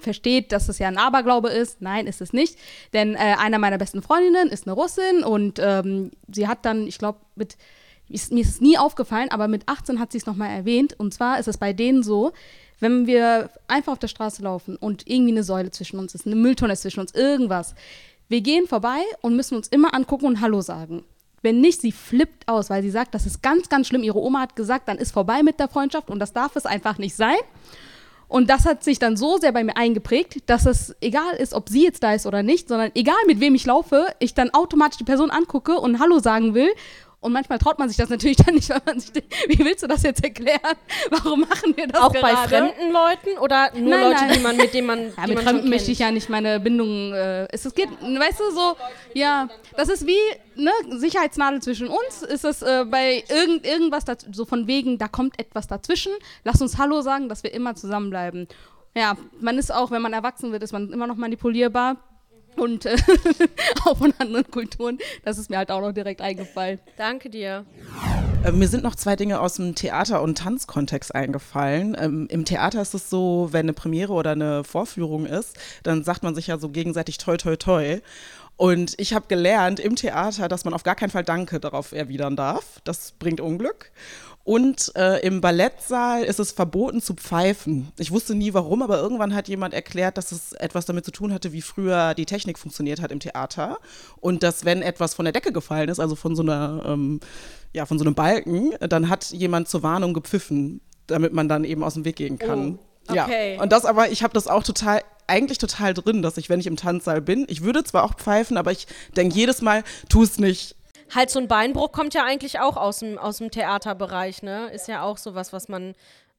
versteht, dass es ja ein Aberglaube ist. Nein, ist es nicht. Denn einer meiner besten Freundinnen ist eine Russin und sie hat dann, ich glaube, mir ist es nie aufgefallen, aber mit 18 hat sie es nochmal erwähnt. Und zwar ist es bei denen so, wenn wir einfach auf der Straße laufen und irgendwie eine Säule zwischen uns ist, eine Mülltonne ist zwischen uns, irgendwas. Wir gehen vorbei und müssen uns immer angucken und Hallo sagen. Wenn nicht, sie flippt aus, weil sie sagt, das ist ganz, ganz schlimm. Ihre Oma hat gesagt, dann ist vorbei mit der Freundschaft und das darf es einfach nicht sein. Und das hat sich dann so sehr bei mir eingeprägt, dass es egal ist, ob sie jetzt da ist oder nicht, sondern egal mit wem ich laufe, ich dann automatisch die Person angucke und Hallo sagen will. Und manchmal traut man sich das natürlich dann nicht, weil man sich denkt, wie willst du das jetzt erklären? Warum machen wir das auch gerade? bei fremden Leuten oder nur Leute, mit denen man mit Fremden möchte ich ja nicht meine Bindung, es geht, weißt du, so, ja, das ist wie, ne, Sicherheitsnadel zwischen uns, ist es bei irgendwas, so von wegen, da kommt etwas dazwischen, lass uns Hallo sagen, dass wir immer zusammenbleiben. Ja, man ist auch, wenn man erwachsen wird, ist man immer noch manipulierbar. Und auch von anderen Kulturen. Das ist mir halt auch noch direkt eingefallen. Danke dir. Mir sind noch 2 Dinge aus dem Theater- und Tanzkontext eingefallen. Im Theater ist es so, wenn eine Premiere oder eine Vorführung ist, dann sagt man sich ja so gegenseitig toi, toi, toi. Und ich habe gelernt im Theater, dass man auf gar keinen Fall Danke darauf erwidern darf. Das bringt Unglück. Und im Ballettsaal ist es verboten zu pfeifen. Ich wusste nie warum, aber irgendwann hat jemand erklärt, dass es etwas damit zu tun hatte, wie früher die Technik funktioniert hat im Theater. Und dass, wenn etwas von der Decke gefallen ist, also von so einer, von so einem Balken, dann hat jemand zur Warnung gepfiffen, damit man dann eben aus dem Weg gehen kann. Oh, okay. Ja. Und das aber, ich habe das auch eigentlich total drin, dass ich, wenn ich im Tanzsaal bin, ich würde zwar auch pfeifen, aber ich denke jedes Mal, tu es nicht. Hals- und Beinbruch kommt ja eigentlich auch aus dem Theaterbereich, ne? Ist ja auch sowas, was man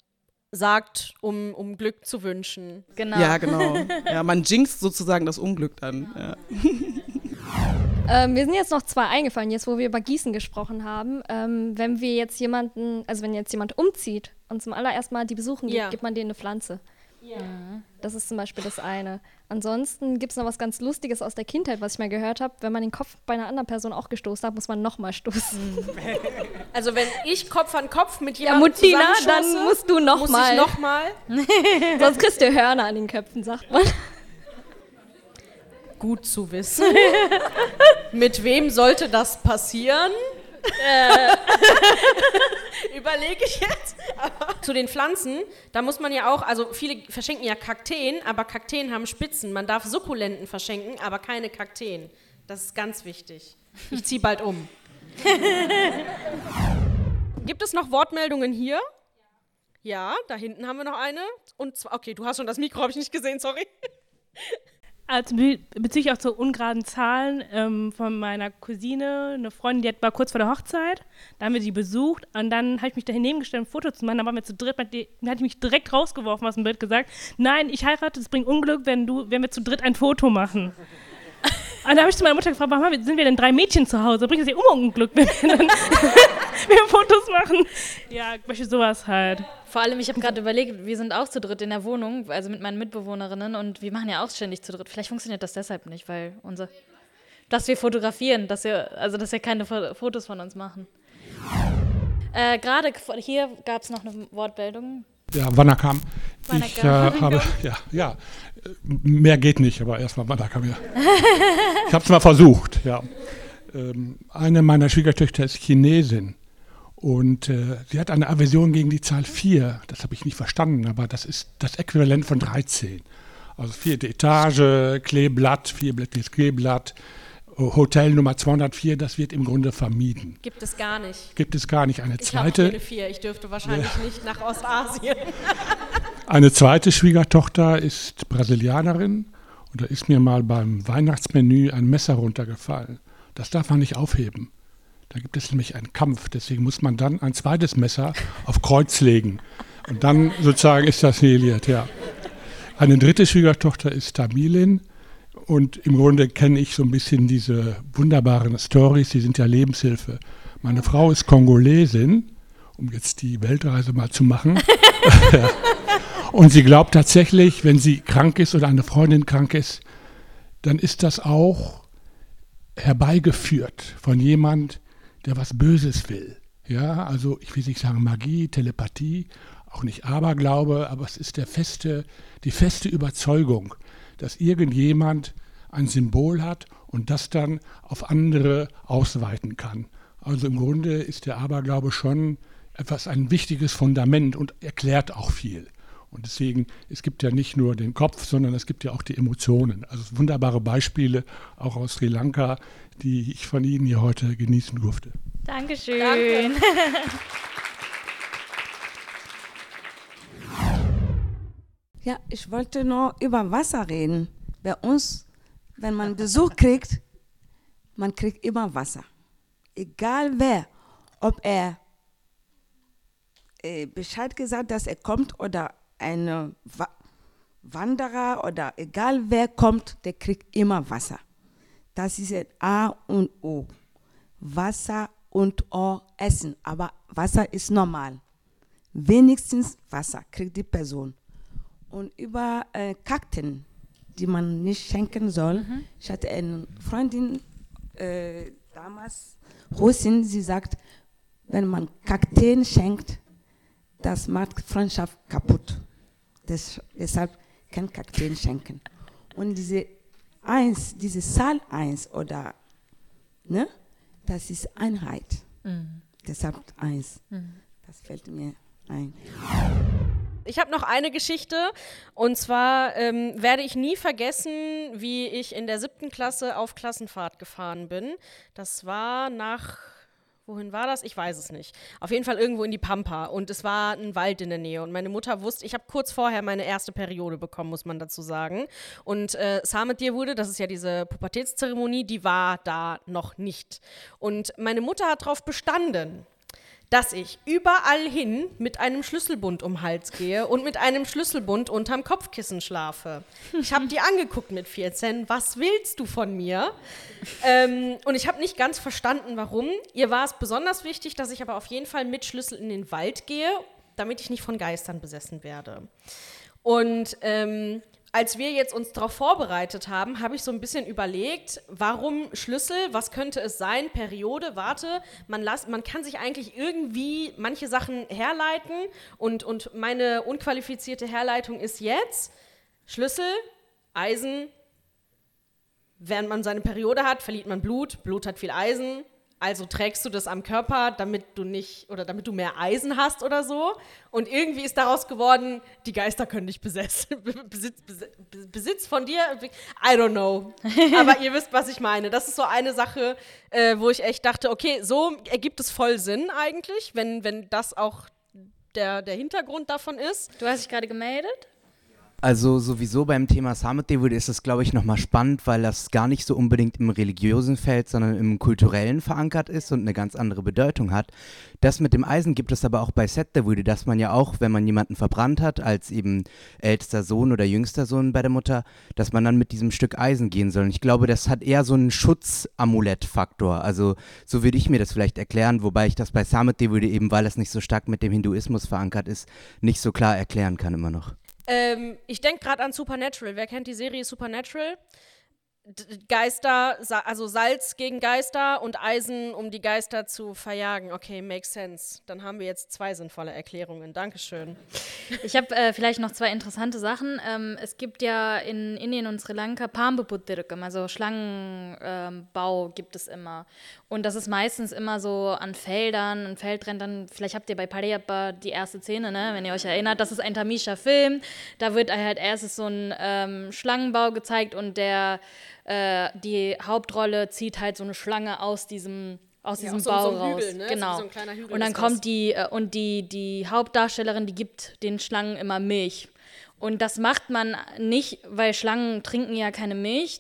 sagt, um Glück zu wünschen. Genau. Ja, genau. Ja, man jinxt sozusagen das Unglück dann. Ja. Mir sind jetzt noch 2 eingefallen, jetzt wo wir über Gießen gesprochen haben. Wenn jetzt jemand umzieht und zum allerersten Mal die besuchen geht, gibt man denen eine Pflanze. Ja. Das ist zum Beispiel das eine. Ansonsten gibt es noch was ganz Lustiges aus der Kindheit, was ich mal gehört habe. Wenn man den Kopf bei einer anderen Person auch gestoßen hat, muss man nochmal stoßen. Also wenn ich Kopf an Kopf mit jemandem zusammenstoße, dann musst du nochmal. Muss ich nochmal? Sonst kriegst du Hörner an den Köpfen, sagt man. Gut zu wissen. Mit wem sollte das passieren? Überlege ich jetzt. Aber zu den Pflanzen, da muss man ja auch, also viele verschenken ja Kakteen, aber Kakteen haben Spitzen. Man darf Sukkulenten verschenken, aber keine Kakteen. Das ist ganz wichtig. Ich ziehe bald um. Gibt es noch Wortmeldungen hier? Ja, da hinten haben wir noch eine. Und zwar, okay, du hast schon das Mikro, habe ich nicht gesehen, sorry. Also bezüglich auch zu ungeraden Zahlen von meiner Cousine, eine Freundin, war kurz vor der Hochzeit, da haben wir die besucht und dann habe ich mich daneben gestellt, ein Foto zu machen, dann waren wir zu dritt, dann hatte ich mich direkt rausgeworfen aus dem Bild, gesagt, nein, ich heirate, das bringt Unglück, wenn wir zu dritt ein Foto machen. Und da habe ich zu meiner Mutter gefragt, warum sind wir denn 3 Mädchen zu Hause? Bringt es ja Unglück, wenn wir Fotos machen? Ja, beispielsweise sowas halt. Vor allem, ich habe gerade überlegt, wir sind auch zu dritt in der Wohnung, also mit meinen Mitbewohnerinnen und wir machen ja auch ständig zu dritt. Vielleicht funktioniert das deshalb nicht, weil dass wir fotografieren, dass wir keine Fotos von uns machen. Gerade hier gab es noch eine Wortmeldung. Ja, Wanakam. Ich habe, mehr geht nicht, aber erstmal Wanakam, ja. Ich habe es mal versucht, ja. Eine meiner Schwiegertöchter ist Chinesin und sie hat eine Aversion gegen die Zahl 4. Das habe ich nicht verstanden, aber das ist das Äquivalent von 13. Also 4. Etage, Kleeblatt, 4-blättiges Kleeblatt, Hotel Nummer 204, das wird im Grunde vermieden. Gibt es gar nicht. Gibt es gar nicht. Eine ich zweite. Ich habe 4, ich dürfte wahrscheinlich nicht nach Ostasien. Eine zweite Schwiegertochter ist Brasilianerin und da ist mir mal beim Weihnachtsmenü ein Messer runtergefallen. Das darf man nicht aufheben. Da gibt es nämlich einen Kampf, deswegen muss man dann ein zweites Messer auf Kreuz legen. Und dann sozusagen ist das nihiliert, ja. Eine dritte Schwiegertochter ist Tamilin. Und im Grunde kenne ich so ein bisschen diese wunderbaren Storys, die sind ja Lebenshilfe. Meine Frau ist Kongolesin, um jetzt die Weltreise mal zu machen. Und sie glaubt tatsächlich, wenn sie krank ist oder eine Freundin krank ist, dann ist das auch herbeigeführt von jemand, der was Böses will. Ja, also ich will nicht sagen Magie, Telepathie, auch nicht Aberglaube, aber es ist die feste Überzeugung, dass irgendjemand ein Symbol hat und das dann auf andere ausweiten kann. Also im Grunde ist der Aberglaube schon ein wichtiges Fundament und erklärt auch viel. Und deswegen, es gibt ja nicht nur den Kopf, sondern es gibt ja auch die Emotionen. Also wunderbare Beispiele auch aus Sri Lanka, die ich von Ihnen hier heute genießen durfte. Dankeschön. Danke. Ja, ich wollte nur über Wasser reden. Bei uns, wenn man Besuch kriegt, man kriegt immer Wasser. Egal wer, ob er Bescheid gesagt, dass er kommt oder ein Wanderer oder egal wer kommt, der kriegt immer Wasser. Das ist ein A und O. Wasser und O essen, aber Wasser ist normal. Wenigstens Wasser kriegt die Person. Und über Kakteen, die man nicht schenken soll. Ich hatte eine Freundin, damals Russin, sie sagt, wenn man Kakteen schenkt, das macht Freundschaft kaputt. Deshalb kein Kakteen schenken. Und diese Zahl 1 oder, ne, das ist Einheit. Deshalb 1. Das fällt mir ein. Ich habe noch eine Geschichte und zwar werde ich nie vergessen, wie ich in der 7. Klasse auf Klassenfahrt gefahren bin. Das war wohin war das? Ich weiß es nicht. Auf jeden Fall irgendwo in die Pampa und es war ein Wald in der Nähe und meine Mutter wusste, ich habe kurz vorher meine erste Periode bekommen, muss man dazu sagen. Und Samet Yewude, das ist ja diese Pubertätszeremonie, die war da noch nicht. Und meine Mutter hat darauf bestanden, dass ich überall hin mit einem Schlüsselbund um den Hals gehe und mit einem Schlüsselbund unterm Kopfkissen schlafe. Ich habe die angeguckt mit 14, was willst du von mir? Und ich habe nicht ganz verstanden, warum. Ihr war es besonders wichtig, dass ich aber auf jeden Fall mit Schlüssel in den Wald gehe, damit ich nicht von Geistern besessen werde. Und als wir jetzt uns darauf vorbereitet haben, habe ich so ein bisschen überlegt, warum Schlüssel, was könnte es sein, Periode, warte, man kann sich eigentlich irgendwie manche Sachen herleiten und meine unqualifizierte Herleitung ist jetzt, Schlüssel, Eisen, wenn man seine Periode hat, verliert man Blut, Blut hat viel Eisen, also trägst du das am Körper, damit du mehr Eisen hast oder so. Und irgendwie ist daraus geworden, die Geister können dich besessen. Besitz von dir? I don't know. Aber ihr wisst, was ich meine. Das ist so eine Sache, wo ich echt dachte, okay, so ergibt es voll Sinn eigentlich, wenn das auch der Hintergrund davon ist. Du hast dich gerade gemeldet? Also sowieso beim Thema Samet Yewude ist es, glaube ich, nochmal spannend, weil das gar nicht so unbedingt im religiösen Feld, sondern im kulturellen verankert ist und eine ganz andere Bedeutung hat. Das mit dem Eisen gibt es aber auch bei Set Yewude, dass man ja auch, wenn man jemanden verbrannt hat, als eben ältester Sohn oder jüngster Sohn bei der Mutter, dass man dann mit diesem Stück Eisen gehen soll. Und ich glaube, das hat eher so einen Schutzamulett-Faktor. Also so würde ich mir das vielleicht erklären, wobei ich das bei Samet Yewude eben, weil es nicht so stark mit dem Hinduismus verankert ist, nicht so klar erklären kann immer noch. Ich denke gerade an Supernatural. Wer kennt die Serie Supernatural? Geister, also Salz gegen Geister und Eisen, um die Geister zu verjagen. Okay, makes sense. Dann haben wir jetzt 2 sinnvolle Erklärungen. Dankeschön. Ich habe vielleicht noch 2 interessante Sachen. Es gibt ja in Indien und Sri Lanka Pambuputtirkam, also Schlangenbau gibt es immer. Und das ist meistens immer so an Feldern, an Feldrändern. Vielleicht habt ihr bei Padayappa die erste Szene, ne? Wenn ihr euch erinnert. Das ist ein tamischer Film. Da wird halt erstes so ein Schlangenbau gezeigt und die Hauptrolle zieht halt so eine Schlange aus diesem Bau so raus. Hügel, ne? Genau. So ein kleiner Hügel und dann kommt die Hauptdarstellerin, die gibt den Schlangen immer Milch. Und das macht man nicht, weil Schlangen trinken ja keine Milch.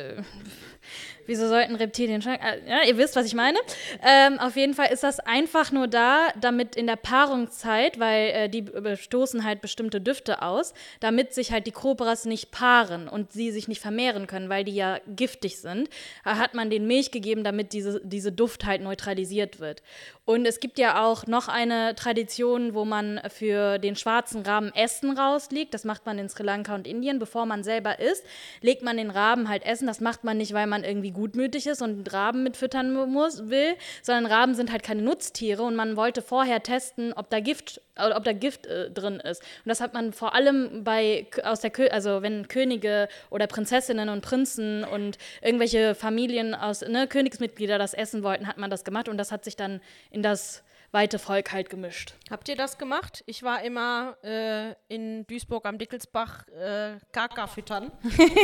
Wieso sollten Reptilien Schlangen? Ja, ihr wisst, was ich meine. Auf jeden Fall ist das einfach nur da, damit in der Paarungszeit, weil die stoßen halt bestimmte Düfte aus, damit sich halt die Kobras nicht paaren und sie sich nicht vermehren können, weil die ja giftig sind, hat man denen Milch gegeben, damit diese Duft halt neutralisiert wird. Und es gibt ja auch noch eine Tradition, wo man für den schwarzen Raben Essen rauslegt. Das macht man in Sri Lanka und Indien. Bevor man selber isst, legt man den Raben halt Essen. Das macht man nicht, weil man irgendwie gutmütig ist und Raben mitfüttern will, sondern Raben sind halt keine Nutztiere und man wollte vorher testen, ob da Gift oder ob da Gift drin ist. Und das hat man vor allem also wenn Könige oder Prinzessinnen und Prinzen und irgendwelche Familien aus Königsmitglieder das essen wollten, hat man das gemacht und das hat sich dann in das weite Volk halt gemischt. Habt ihr das gemacht? Ich war immer in Duisburg am Dickelsbach Kaka füttern.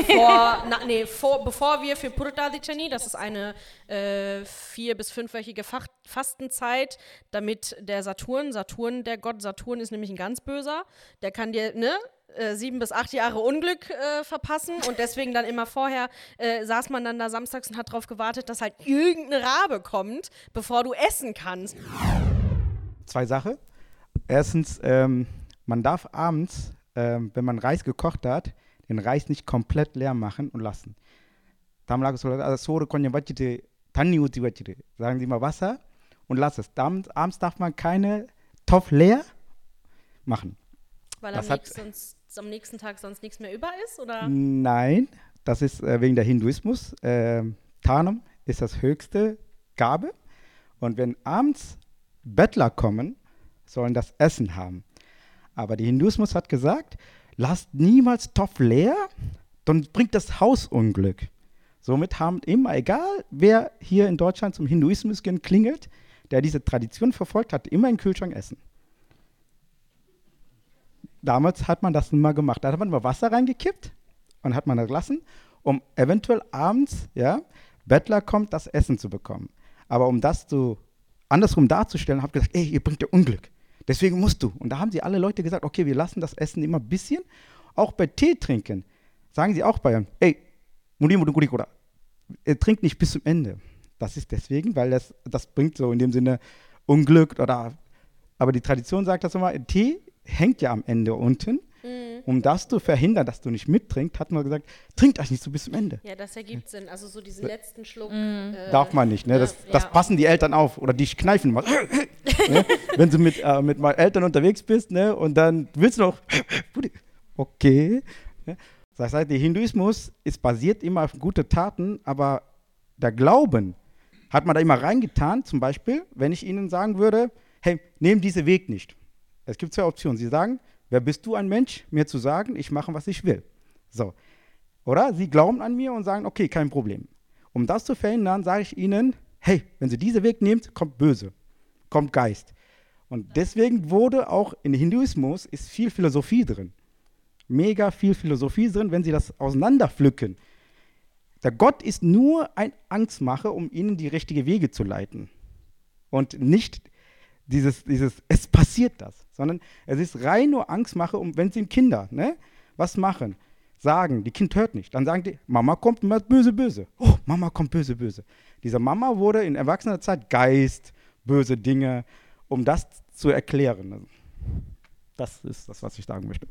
Bevor wir für Purtadiceni, das ist eine 4- bis 5-wöchige Fastenzeit, damit der Saturn, der Gott Saturn ist nämlich ein ganz böser, der kann dir, 7 bis 8 Jahre Unglück verpassen und deswegen dann immer vorher saß man dann da samstags und hat darauf gewartet, dass halt irgendeine Rabe kommt, bevor du essen kannst. 2 Sachen. Erstens, man darf abends, wenn man Reis gekocht hat, den Reis nicht komplett leer machen und lassen. Sagen Sie mal Wasser und lass es. Abends darf man keine Topf leer machen. Weil am nächsten Tag sonst nichts mehr über ist, oder? Nein, das ist wegen der Hinduismus. Tanam ist das höchste Gabe. Und wenn abends Bettler kommen, sollen das Essen haben. Aber der Hinduismus hat gesagt, lasst niemals Topf leer, dann bringt das Haus Unglück. Somit haben immer, egal wer hier in Deutschland zum Hinduismus klingelt, der diese Tradition verfolgt hat, immer im Kühlschrank Essen. Damals hat man das immer gemacht. Da hat man mal Wasser reingekippt und hat man das gelassen, um eventuell abends, Bettler kommt, das Essen zu bekommen. Aber um das andersrum darzustellen, habe ich gesagt, ihr bringt ja Unglück. Deswegen musst du. Und da haben sie alle Leute gesagt, okay, wir lassen das Essen immer ein bisschen. Auch bei Tee trinken, sagen sie auch Bayern, trinkt nicht bis zum Ende. Das ist deswegen, weil das bringt so in dem Sinne Unglück aber die Tradition sagt das immer, Tee hängt ja am Ende unten. Um das zu verhindern, dass du nicht mittrinkst, hat man gesagt, trink das nicht so bis zum Ende. Ja, das ergibt Sinn. Also so diesen letzten Schluck. Darf man nicht, ne? Das passen die Eltern auf oder die kneifen mal. Ne? Wenn du mit meinen Eltern unterwegs bist, ne? Und dann willst du noch, okay. Ne? Das heißt, der Hinduismus ist basiert immer auf gute Taten, aber der Glauben hat man da immer reingetan. Zum Beispiel, wenn ich ihnen sagen würde, hey, nehm diesen Weg nicht. Es gibt 2 Optionen. Sie sagen, wer bist du, ein Mensch, mir zu sagen, ich mache, was ich will. So. Oder sie glauben an mir und sagen, okay, kein Problem. Um das zu verhindern, sage ich ihnen, hey, wenn Sie diesen Weg nehmt, kommt Böse, kommt Geist. Und deswegen wurde auch in Hinduismus ist viel Philosophie drin. Mega viel Philosophie drin, wenn Sie das auseinanderpflücken. Der Gott ist nur ein Angstmacher, um ihnen die richtigen Wege zu leiten. Und nicht dieses, es passiert das, sondern es ist rein nur Angstmache, wenn sie Kinder, was machen, sagen, die Kind hört nicht, dann sagen die, Mama kommt immer böse, böse. Oh, Mama kommt böse, böse. Diese Mama wurde in erwachsener Zeit Geist, böse Dinge, um das zu erklären. Das ist das, was ich sagen möchte.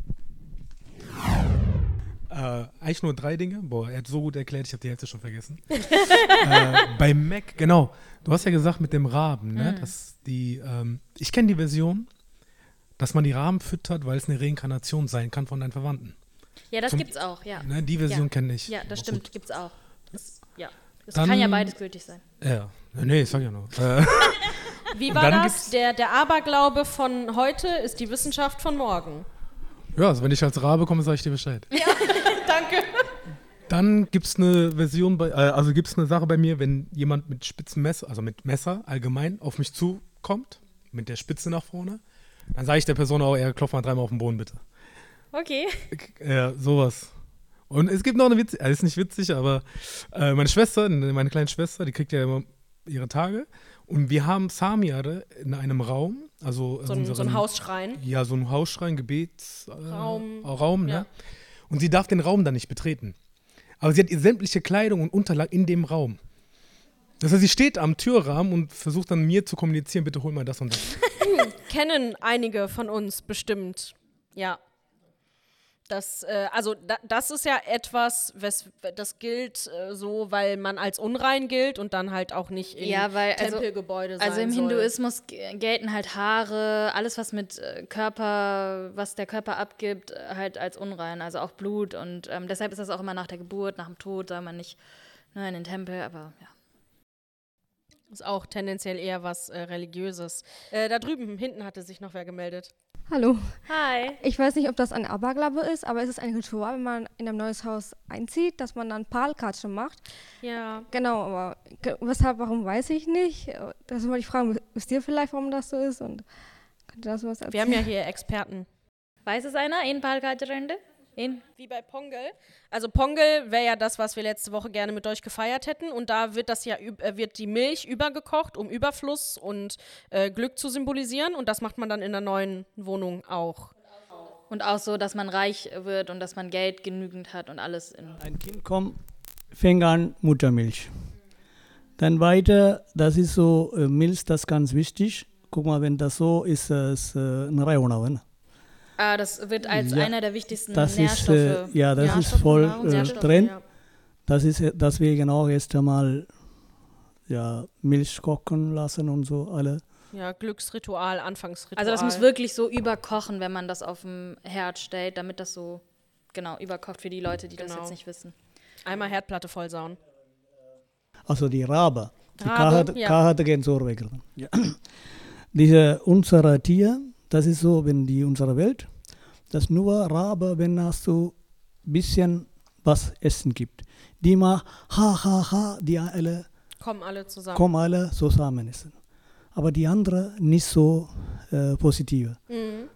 Eigentlich nur 3 Dinge. Boah, er hat so gut erklärt, ich habe die Hälfte schon vergessen. Bei Mac, genau. Du hast ja gesagt mit dem Raben, ne? Dass ich kenne die Version, dass man die Raben füttert, weil es eine Reinkarnation sein kann von deinen Verwandten. Ja, das gibt's auch, ja. Ne, die Version kenne ich. Ja, das stimmt, gibt's auch. Das Dann, kann ja beides gültig sein. Ja, nee, ich sag ja nur. Wie war das? Der Aberglaube von heute ist die Wissenschaft von morgen. Ja, also wenn ich als Rabe komme, sage ich dir Bescheid. Ja, danke. Dann gibt es eine Version, gibt es eine Sache bei mir, wenn jemand mit spitzem Messer, also mit Messer allgemein, auf mich zukommt, mit der Spitze nach vorne, dann sage ich der Person auch, klopf mal 3-mal auf den Boden, bitte. Okay. Ja, sowas. Und es gibt noch eine witzige, ist nicht witzig, aber meine kleine Schwester, die kriegt ja immer ihre Tage. Und wir haben Samiare in einem Raum, also so ein Hausschrein. Ja, so ein Hausschrein, Gebetsraum, ne? Ja. Und sie darf den Raum dann nicht betreten. Aber sie hat ihr sämtliche Kleidung und Unterlagen in dem Raum. Das heißt, sie steht am Türrahmen und versucht dann mir zu kommunizieren, bitte hol mal das und das. Kennen einige von uns bestimmt, ja. Das ist ja etwas, das gilt so, weil man als unrein gilt und dann halt auch nicht in Tempelgebäude sein Also im soll. Hinduismus gelten halt Haare, alles was mit was der Körper abgibt, halt als unrein, also auch Blut und deshalb ist das auch immer nach der Geburt, nach dem Tod, soll man nicht in den Tempel, aber ja. Ist auch tendenziell eher was Religiöses. Da drüben, hinten hatte sich noch wer gemeldet. Hallo. Hi. Ich weiß nicht, ob das ein Aberglaube ist, aber es ist ein Ritual, wenn man in ein neues Haus einzieht, dass man dann Palkatsche macht. Ja. Genau, aber warum weiß ich nicht. Das wollte ich fragen, wisst ihr vielleicht, warum das so ist? Und könnt ihr das was erzählen? Wir haben ja hier Experten. Weiß es einer? In Palkatsche-Rende? Wie bei Pongal. Also Pongal wäre ja das, was wir letzte Woche gerne mit euch gefeiert hätten. Und da wird wird die Milch übergekocht, um Überfluss und Glück zu symbolisieren. Und das macht man dann in der neuen Wohnung auch. Und auch so, dass man reich wird und dass man Geld genügend hat und alles. Ein Kind kommt, fängt an Muttermilch. Dann weiter, das ist so, Milch, das ist ganz wichtig. Guck mal, wenn das so ist, ist ein Rauner. Das wird als einer der wichtigsten das Nährstoffe. Das ist voll drin. Ja. Das ist deswegen auch erst einmal Milch kochen lassen und so alle. Ja, Glücksritual, Anfangsritual. Also das muss wirklich so überkochen, wenn man das auf dem Herd stellt, damit das so überkocht für die Leute, die das jetzt nicht wissen. Einmal Herdplatte vollsauen. Also die Rabe. Die Rabe, gehen so weg. Ja. Unsere Tier, das ist so, wenn die unsere Welt, das nur Rabe, wenn es so ein bisschen was essen gibt. Die mal die alle kommen alle zusammen essen. Aber die andere nicht so positive. Mhm.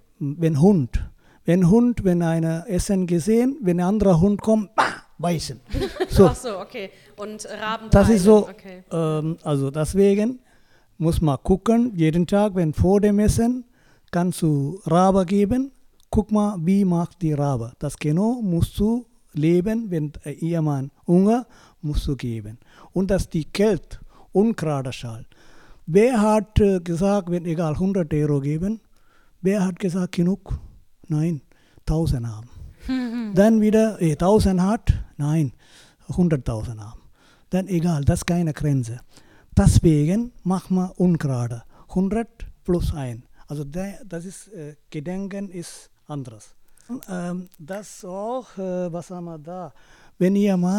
Wenn einer Essen gesehen, wenn ein anderer Hund kommt, beißen. So. Ach so, okay. Und Raben das ist so, okay. Also deswegen muss man gucken, jeden Tag, wenn vor dem Essen, kannst du Rabe geben. Guck mal, wie macht die Rabe. Das genau musst du leben, wenn jemand Hunger musst du geben. Und das die Kälte und Gradeschall. Wer hat gesagt, wenn egal 100 Euro geben, wer hat gesagt, genug? Nein, 1000 haben. Dann wieder 1000 hat, nein, 100.000 haben. Dann egal, das ist keine Grenze. Deswegen machen wir ungerade. 100 plus 1. Also das ist, Gedenken ist anderes. Das auch, was haben wir da? Wenn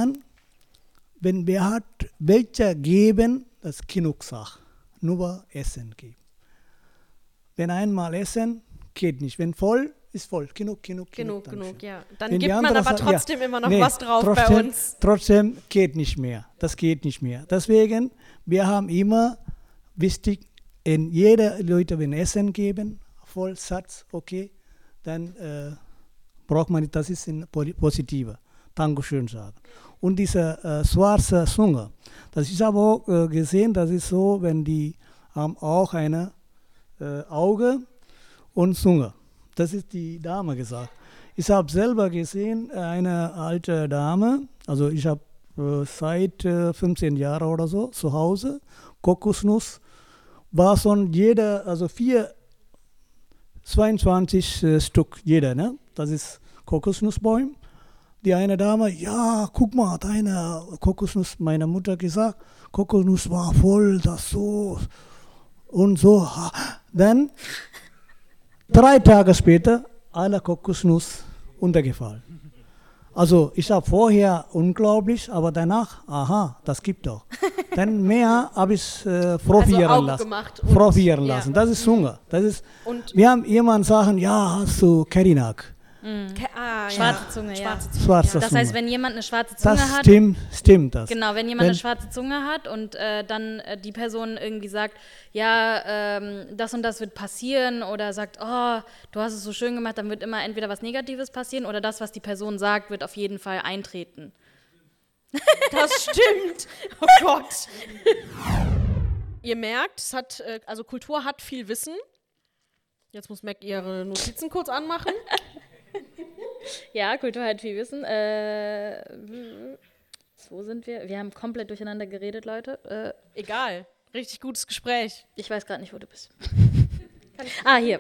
wer hat, welcher geben, das ist genug Sache. Nur Essen geben. Wenn einmal essen, geht nicht. Wenn voll, ist voll. Genug, ja. Dann gibt man aber trotzdem immer noch was drauf bei uns. Trotzdem geht nicht mehr. Das geht nicht mehr. Deswegen, wir haben immer wichtig, in jeder Leute, wenn Essen geben, voll Satz, okay, dann braucht man, das ist ein positiver. Dankeschön sagen. Und diese schwarze Zunge, das ist aber auch gesehen, das ist so, wenn die haben auch eine Auge und Zunge. Das ist die Dame gesagt. Ich habe selber gesehen, eine alte Dame, also ich habe seit 15 Jahren oder so zu Hause, Kokosnuss, war schon jeder, also 22 Stück jeder, ne? Das ist Kokosnussbäume. Die eine Dame, ja, guck mal, deine Kokosnuss, meine Mutter gesagt, Kokosnuss war voll, das so und so. Dann 3 Tage später, alle Kokosnuss untergefallen. Also ich habe vorher unglaublich, aber danach, aha, das gibt doch. Dann mehr habe ich probieren lassen. Das ist Hunger. Das ist, wir haben jemanden sagen, ja, hast du Kerinak. Schwarze Zunge, ja. Das heißt, wenn jemand eine schwarze Zunge hat. Stimmt das. Genau, wenn jemand eine schwarze Zunge hat und dann die Person irgendwie sagt, ja, das und das wird passieren oder sagt, oh, du hast es so schön gemacht, dann wird immer entweder was Negatives passieren oder das, was die Person sagt, wird auf jeden Fall eintreten. Das stimmt. Oh Gott. Ihr merkt, also Kultur hat viel Wissen. Jetzt muss Mac ihre Notizen kurz anmachen. Ja, Kultur hat viel Wissen. Wo sind wir? Wir haben komplett durcheinander geredet, Leute. Egal. Richtig gutes Gespräch. Ich weiß gerade nicht, wo du bist. Hier.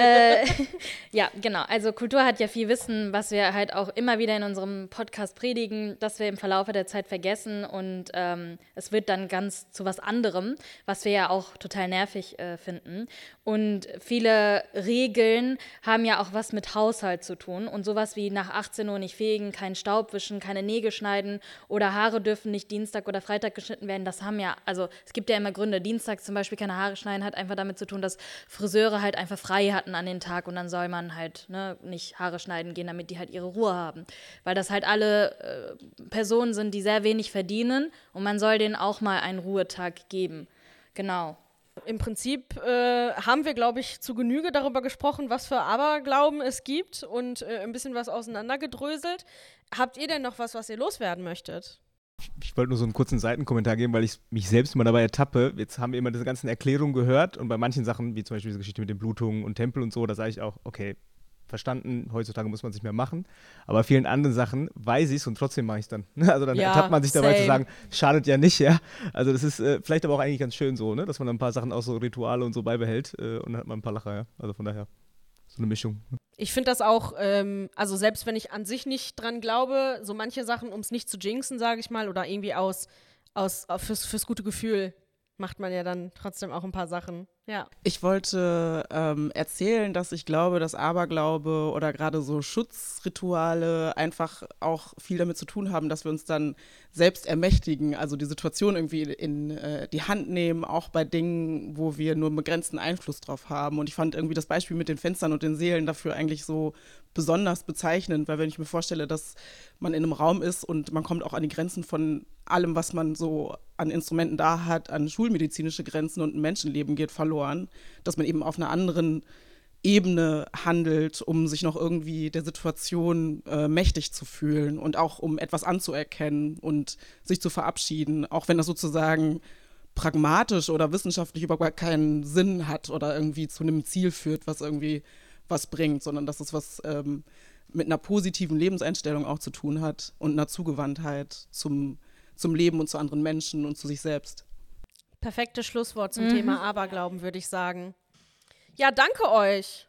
Ja, genau. Also Kultur hat ja viel Wissen, was wir halt auch immer wieder in unserem Podcast predigen, dass wir im Verlauf der Zeit vergessen und es wird dann ganz zu was anderem, was wir ja auch total nervig finden. Und viele Regeln haben ja auch was mit Haushalt zu tun und sowas wie nach 18 Uhr nicht fegen, keinen Staub wischen, keine Nägel schneiden oder Haare dürfen nicht Dienstag oder Freitag geschnitten werden. Das haben ja, also es gibt ja immer Gründe. Dienstag zum Beispiel keine Haare schneiden hat einfach damit zu tun, dass Friseure halt einfach frei hatten an den Tag und dann soll man halt nicht Haare schneiden gehen, damit die halt ihre Ruhe haben. Weil das halt alle Personen sind, die sehr wenig verdienen und man soll denen auch mal einen Ruhetag geben. Genau. Im Prinzip haben wir, glaube ich, zu Genüge darüber gesprochen, was für Aberglauben es gibt und ein bisschen was auseinandergedröselt. Habt ihr denn noch was ihr loswerden möchtet? Ich wollte nur so einen kurzen Seitenkommentar geben, weil ich mich selbst immer dabei ertappe. Jetzt haben wir immer diese ganzen Erklärungen gehört und bei manchen Sachen, wie zum Beispiel diese Geschichte mit den Blutungen und Tempel und so, da sage ich auch, okay, verstanden, heutzutage muss man es nicht mehr machen. Aber bei vielen anderen Sachen weiß ich es und trotzdem mache ich es dann. Also dann ertappt man sich dabei zu sagen, schadet ja nicht, ja. Also das ist vielleicht aber auch eigentlich ganz schön so, ne? Dass man dann ein paar Sachen auch so Rituale und so beibehält und dann hat man ein paar Lacher, ja. Also von daher, so eine Mischung. Ich finde das auch, also selbst wenn ich an sich nicht dran glaube, so manche Sachen, um es nicht zu jinxen, sage ich mal, oder irgendwie fürs gute Gefühl macht man ja dann trotzdem auch ein paar Sachen. Ja. Ich wollte erzählen, dass ich glaube, dass Aberglaube oder gerade so Schutzrituale einfach auch viel damit zu tun haben, dass wir uns dann selbst ermächtigen, also die Situation irgendwie in die Hand nehmen, auch bei Dingen, wo wir nur einen begrenzten Einfluss drauf haben. Und ich fand irgendwie das Beispiel mit den Fenstern und den Seelen dafür eigentlich so besonders bezeichnend, weil wenn ich mir vorstelle, dass man in einem Raum ist und man kommt auch an die Grenzen von allem, was man so an Instrumenten da hat, an schulmedizinische Grenzen und ein Menschenleben geht verloren, dass man eben auf einer anderen Ebene handelt, um sich noch irgendwie der Situation mächtig zu fühlen und auch um etwas anzuerkennen und sich zu verabschieden, auch wenn das sozusagen pragmatisch oder wissenschaftlich überhaupt keinen Sinn hat oder irgendwie zu einem Ziel führt, was irgendwie was bringt, sondern dass es was mit einer positiven Lebenseinstellung auch zu tun hat und einer Zugewandtheit zum Leben und zu anderen Menschen und zu sich selbst. Perfektes Schlusswort zum Thema Aberglauben, würde ich sagen. Ja, danke euch.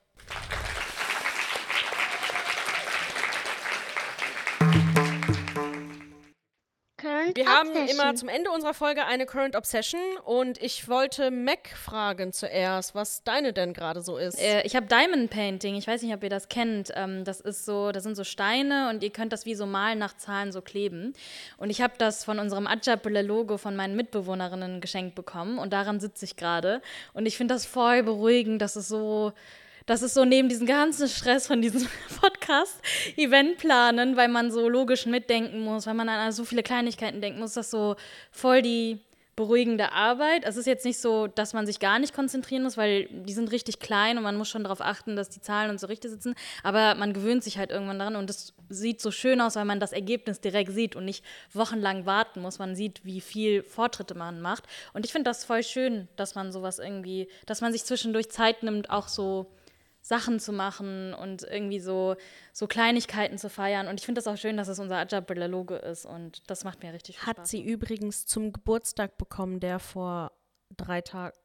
Wir haben immer zum Ende unserer Folge eine Current Obsession und ich wollte Mac fragen zuerst, was deine denn gerade so ist. Ich habe Diamond Painting, ich weiß nicht, ob ihr das kennt. Das sind so Steine und ihr könnt das wie so malen nach Zahlen so kleben. Und ich habe das von unserem Ajapule-Logo von meinen Mitbewohnerinnen geschenkt bekommen und daran sitze ich gerade. Und ich finde das voll beruhigend, das ist so neben diesem ganzen Stress von diesem Podcast-Event planen, weil man so logisch mitdenken muss, weil man an so viele Kleinigkeiten denken muss, das ist so voll die beruhigende Arbeit. Es ist jetzt nicht so, dass man sich gar nicht konzentrieren muss, weil die sind richtig klein und man muss schon darauf achten, dass die Zahlen und so richtig sitzen, aber man gewöhnt sich halt irgendwann daran und es sieht so schön aus, weil man das Ergebnis direkt sieht und nicht wochenlang warten muss. Man sieht, wie viel Fortschritte man macht und ich finde das voll schön, dass man sowas irgendwie, dass man sich zwischendurch Zeit nimmt, auch so Sachen zu machen und irgendwie so Kleinigkeiten zu feiern. Und ich finde das auch schön, dass es unser Ajapule-Logo ist. Und das macht mir richtig Spaß. Hat sie übrigens zum Geburtstag bekommen, der vor 3 Tagen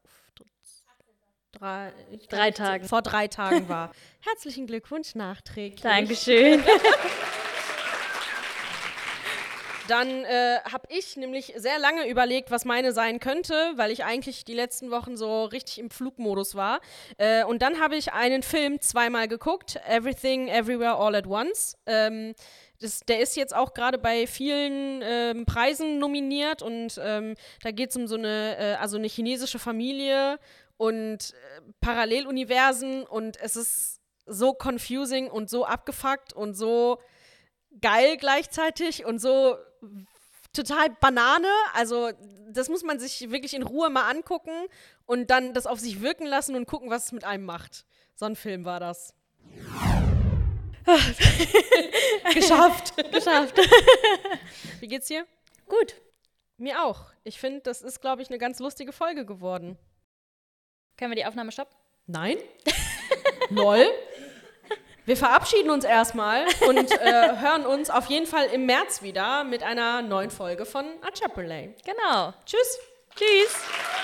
vor 3 Tagen war. Herzlichen Glückwunsch nachträglich. Dankeschön. Dann habe ich nämlich sehr lange überlegt, was meine sein könnte, weil ich eigentlich die letzten Wochen so richtig im Flugmodus war. Und dann habe ich einen Film 2-mal geguckt, Everything, Everywhere, All at Once. Der ist jetzt auch gerade bei vielen Preisen nominiert und da geht es um so eine chinesische Familie und Paralleluniversen und es ist so confusing und so abgefuckt und so geil gleichzeitig und so total Banane. Also das muss man sich wirklich in Ruhe mal angucken und dann das auf sich wirken lassen und gucken, was es mit einem macht. So ein Film war das. Geschafft. Wie geht's dir? Gut. Mir auch. Ich finde, das ist, glaube ich, eine ganz lustige Folge geworden. Können wir die Aufnahme stoppen? Nein. Lol. Wir verabschieden uns erstmal und hören uns auf jeden Fall im März wieder mit einer neuen Folge von Ajapule. Genau. Tschüss. Tschüss.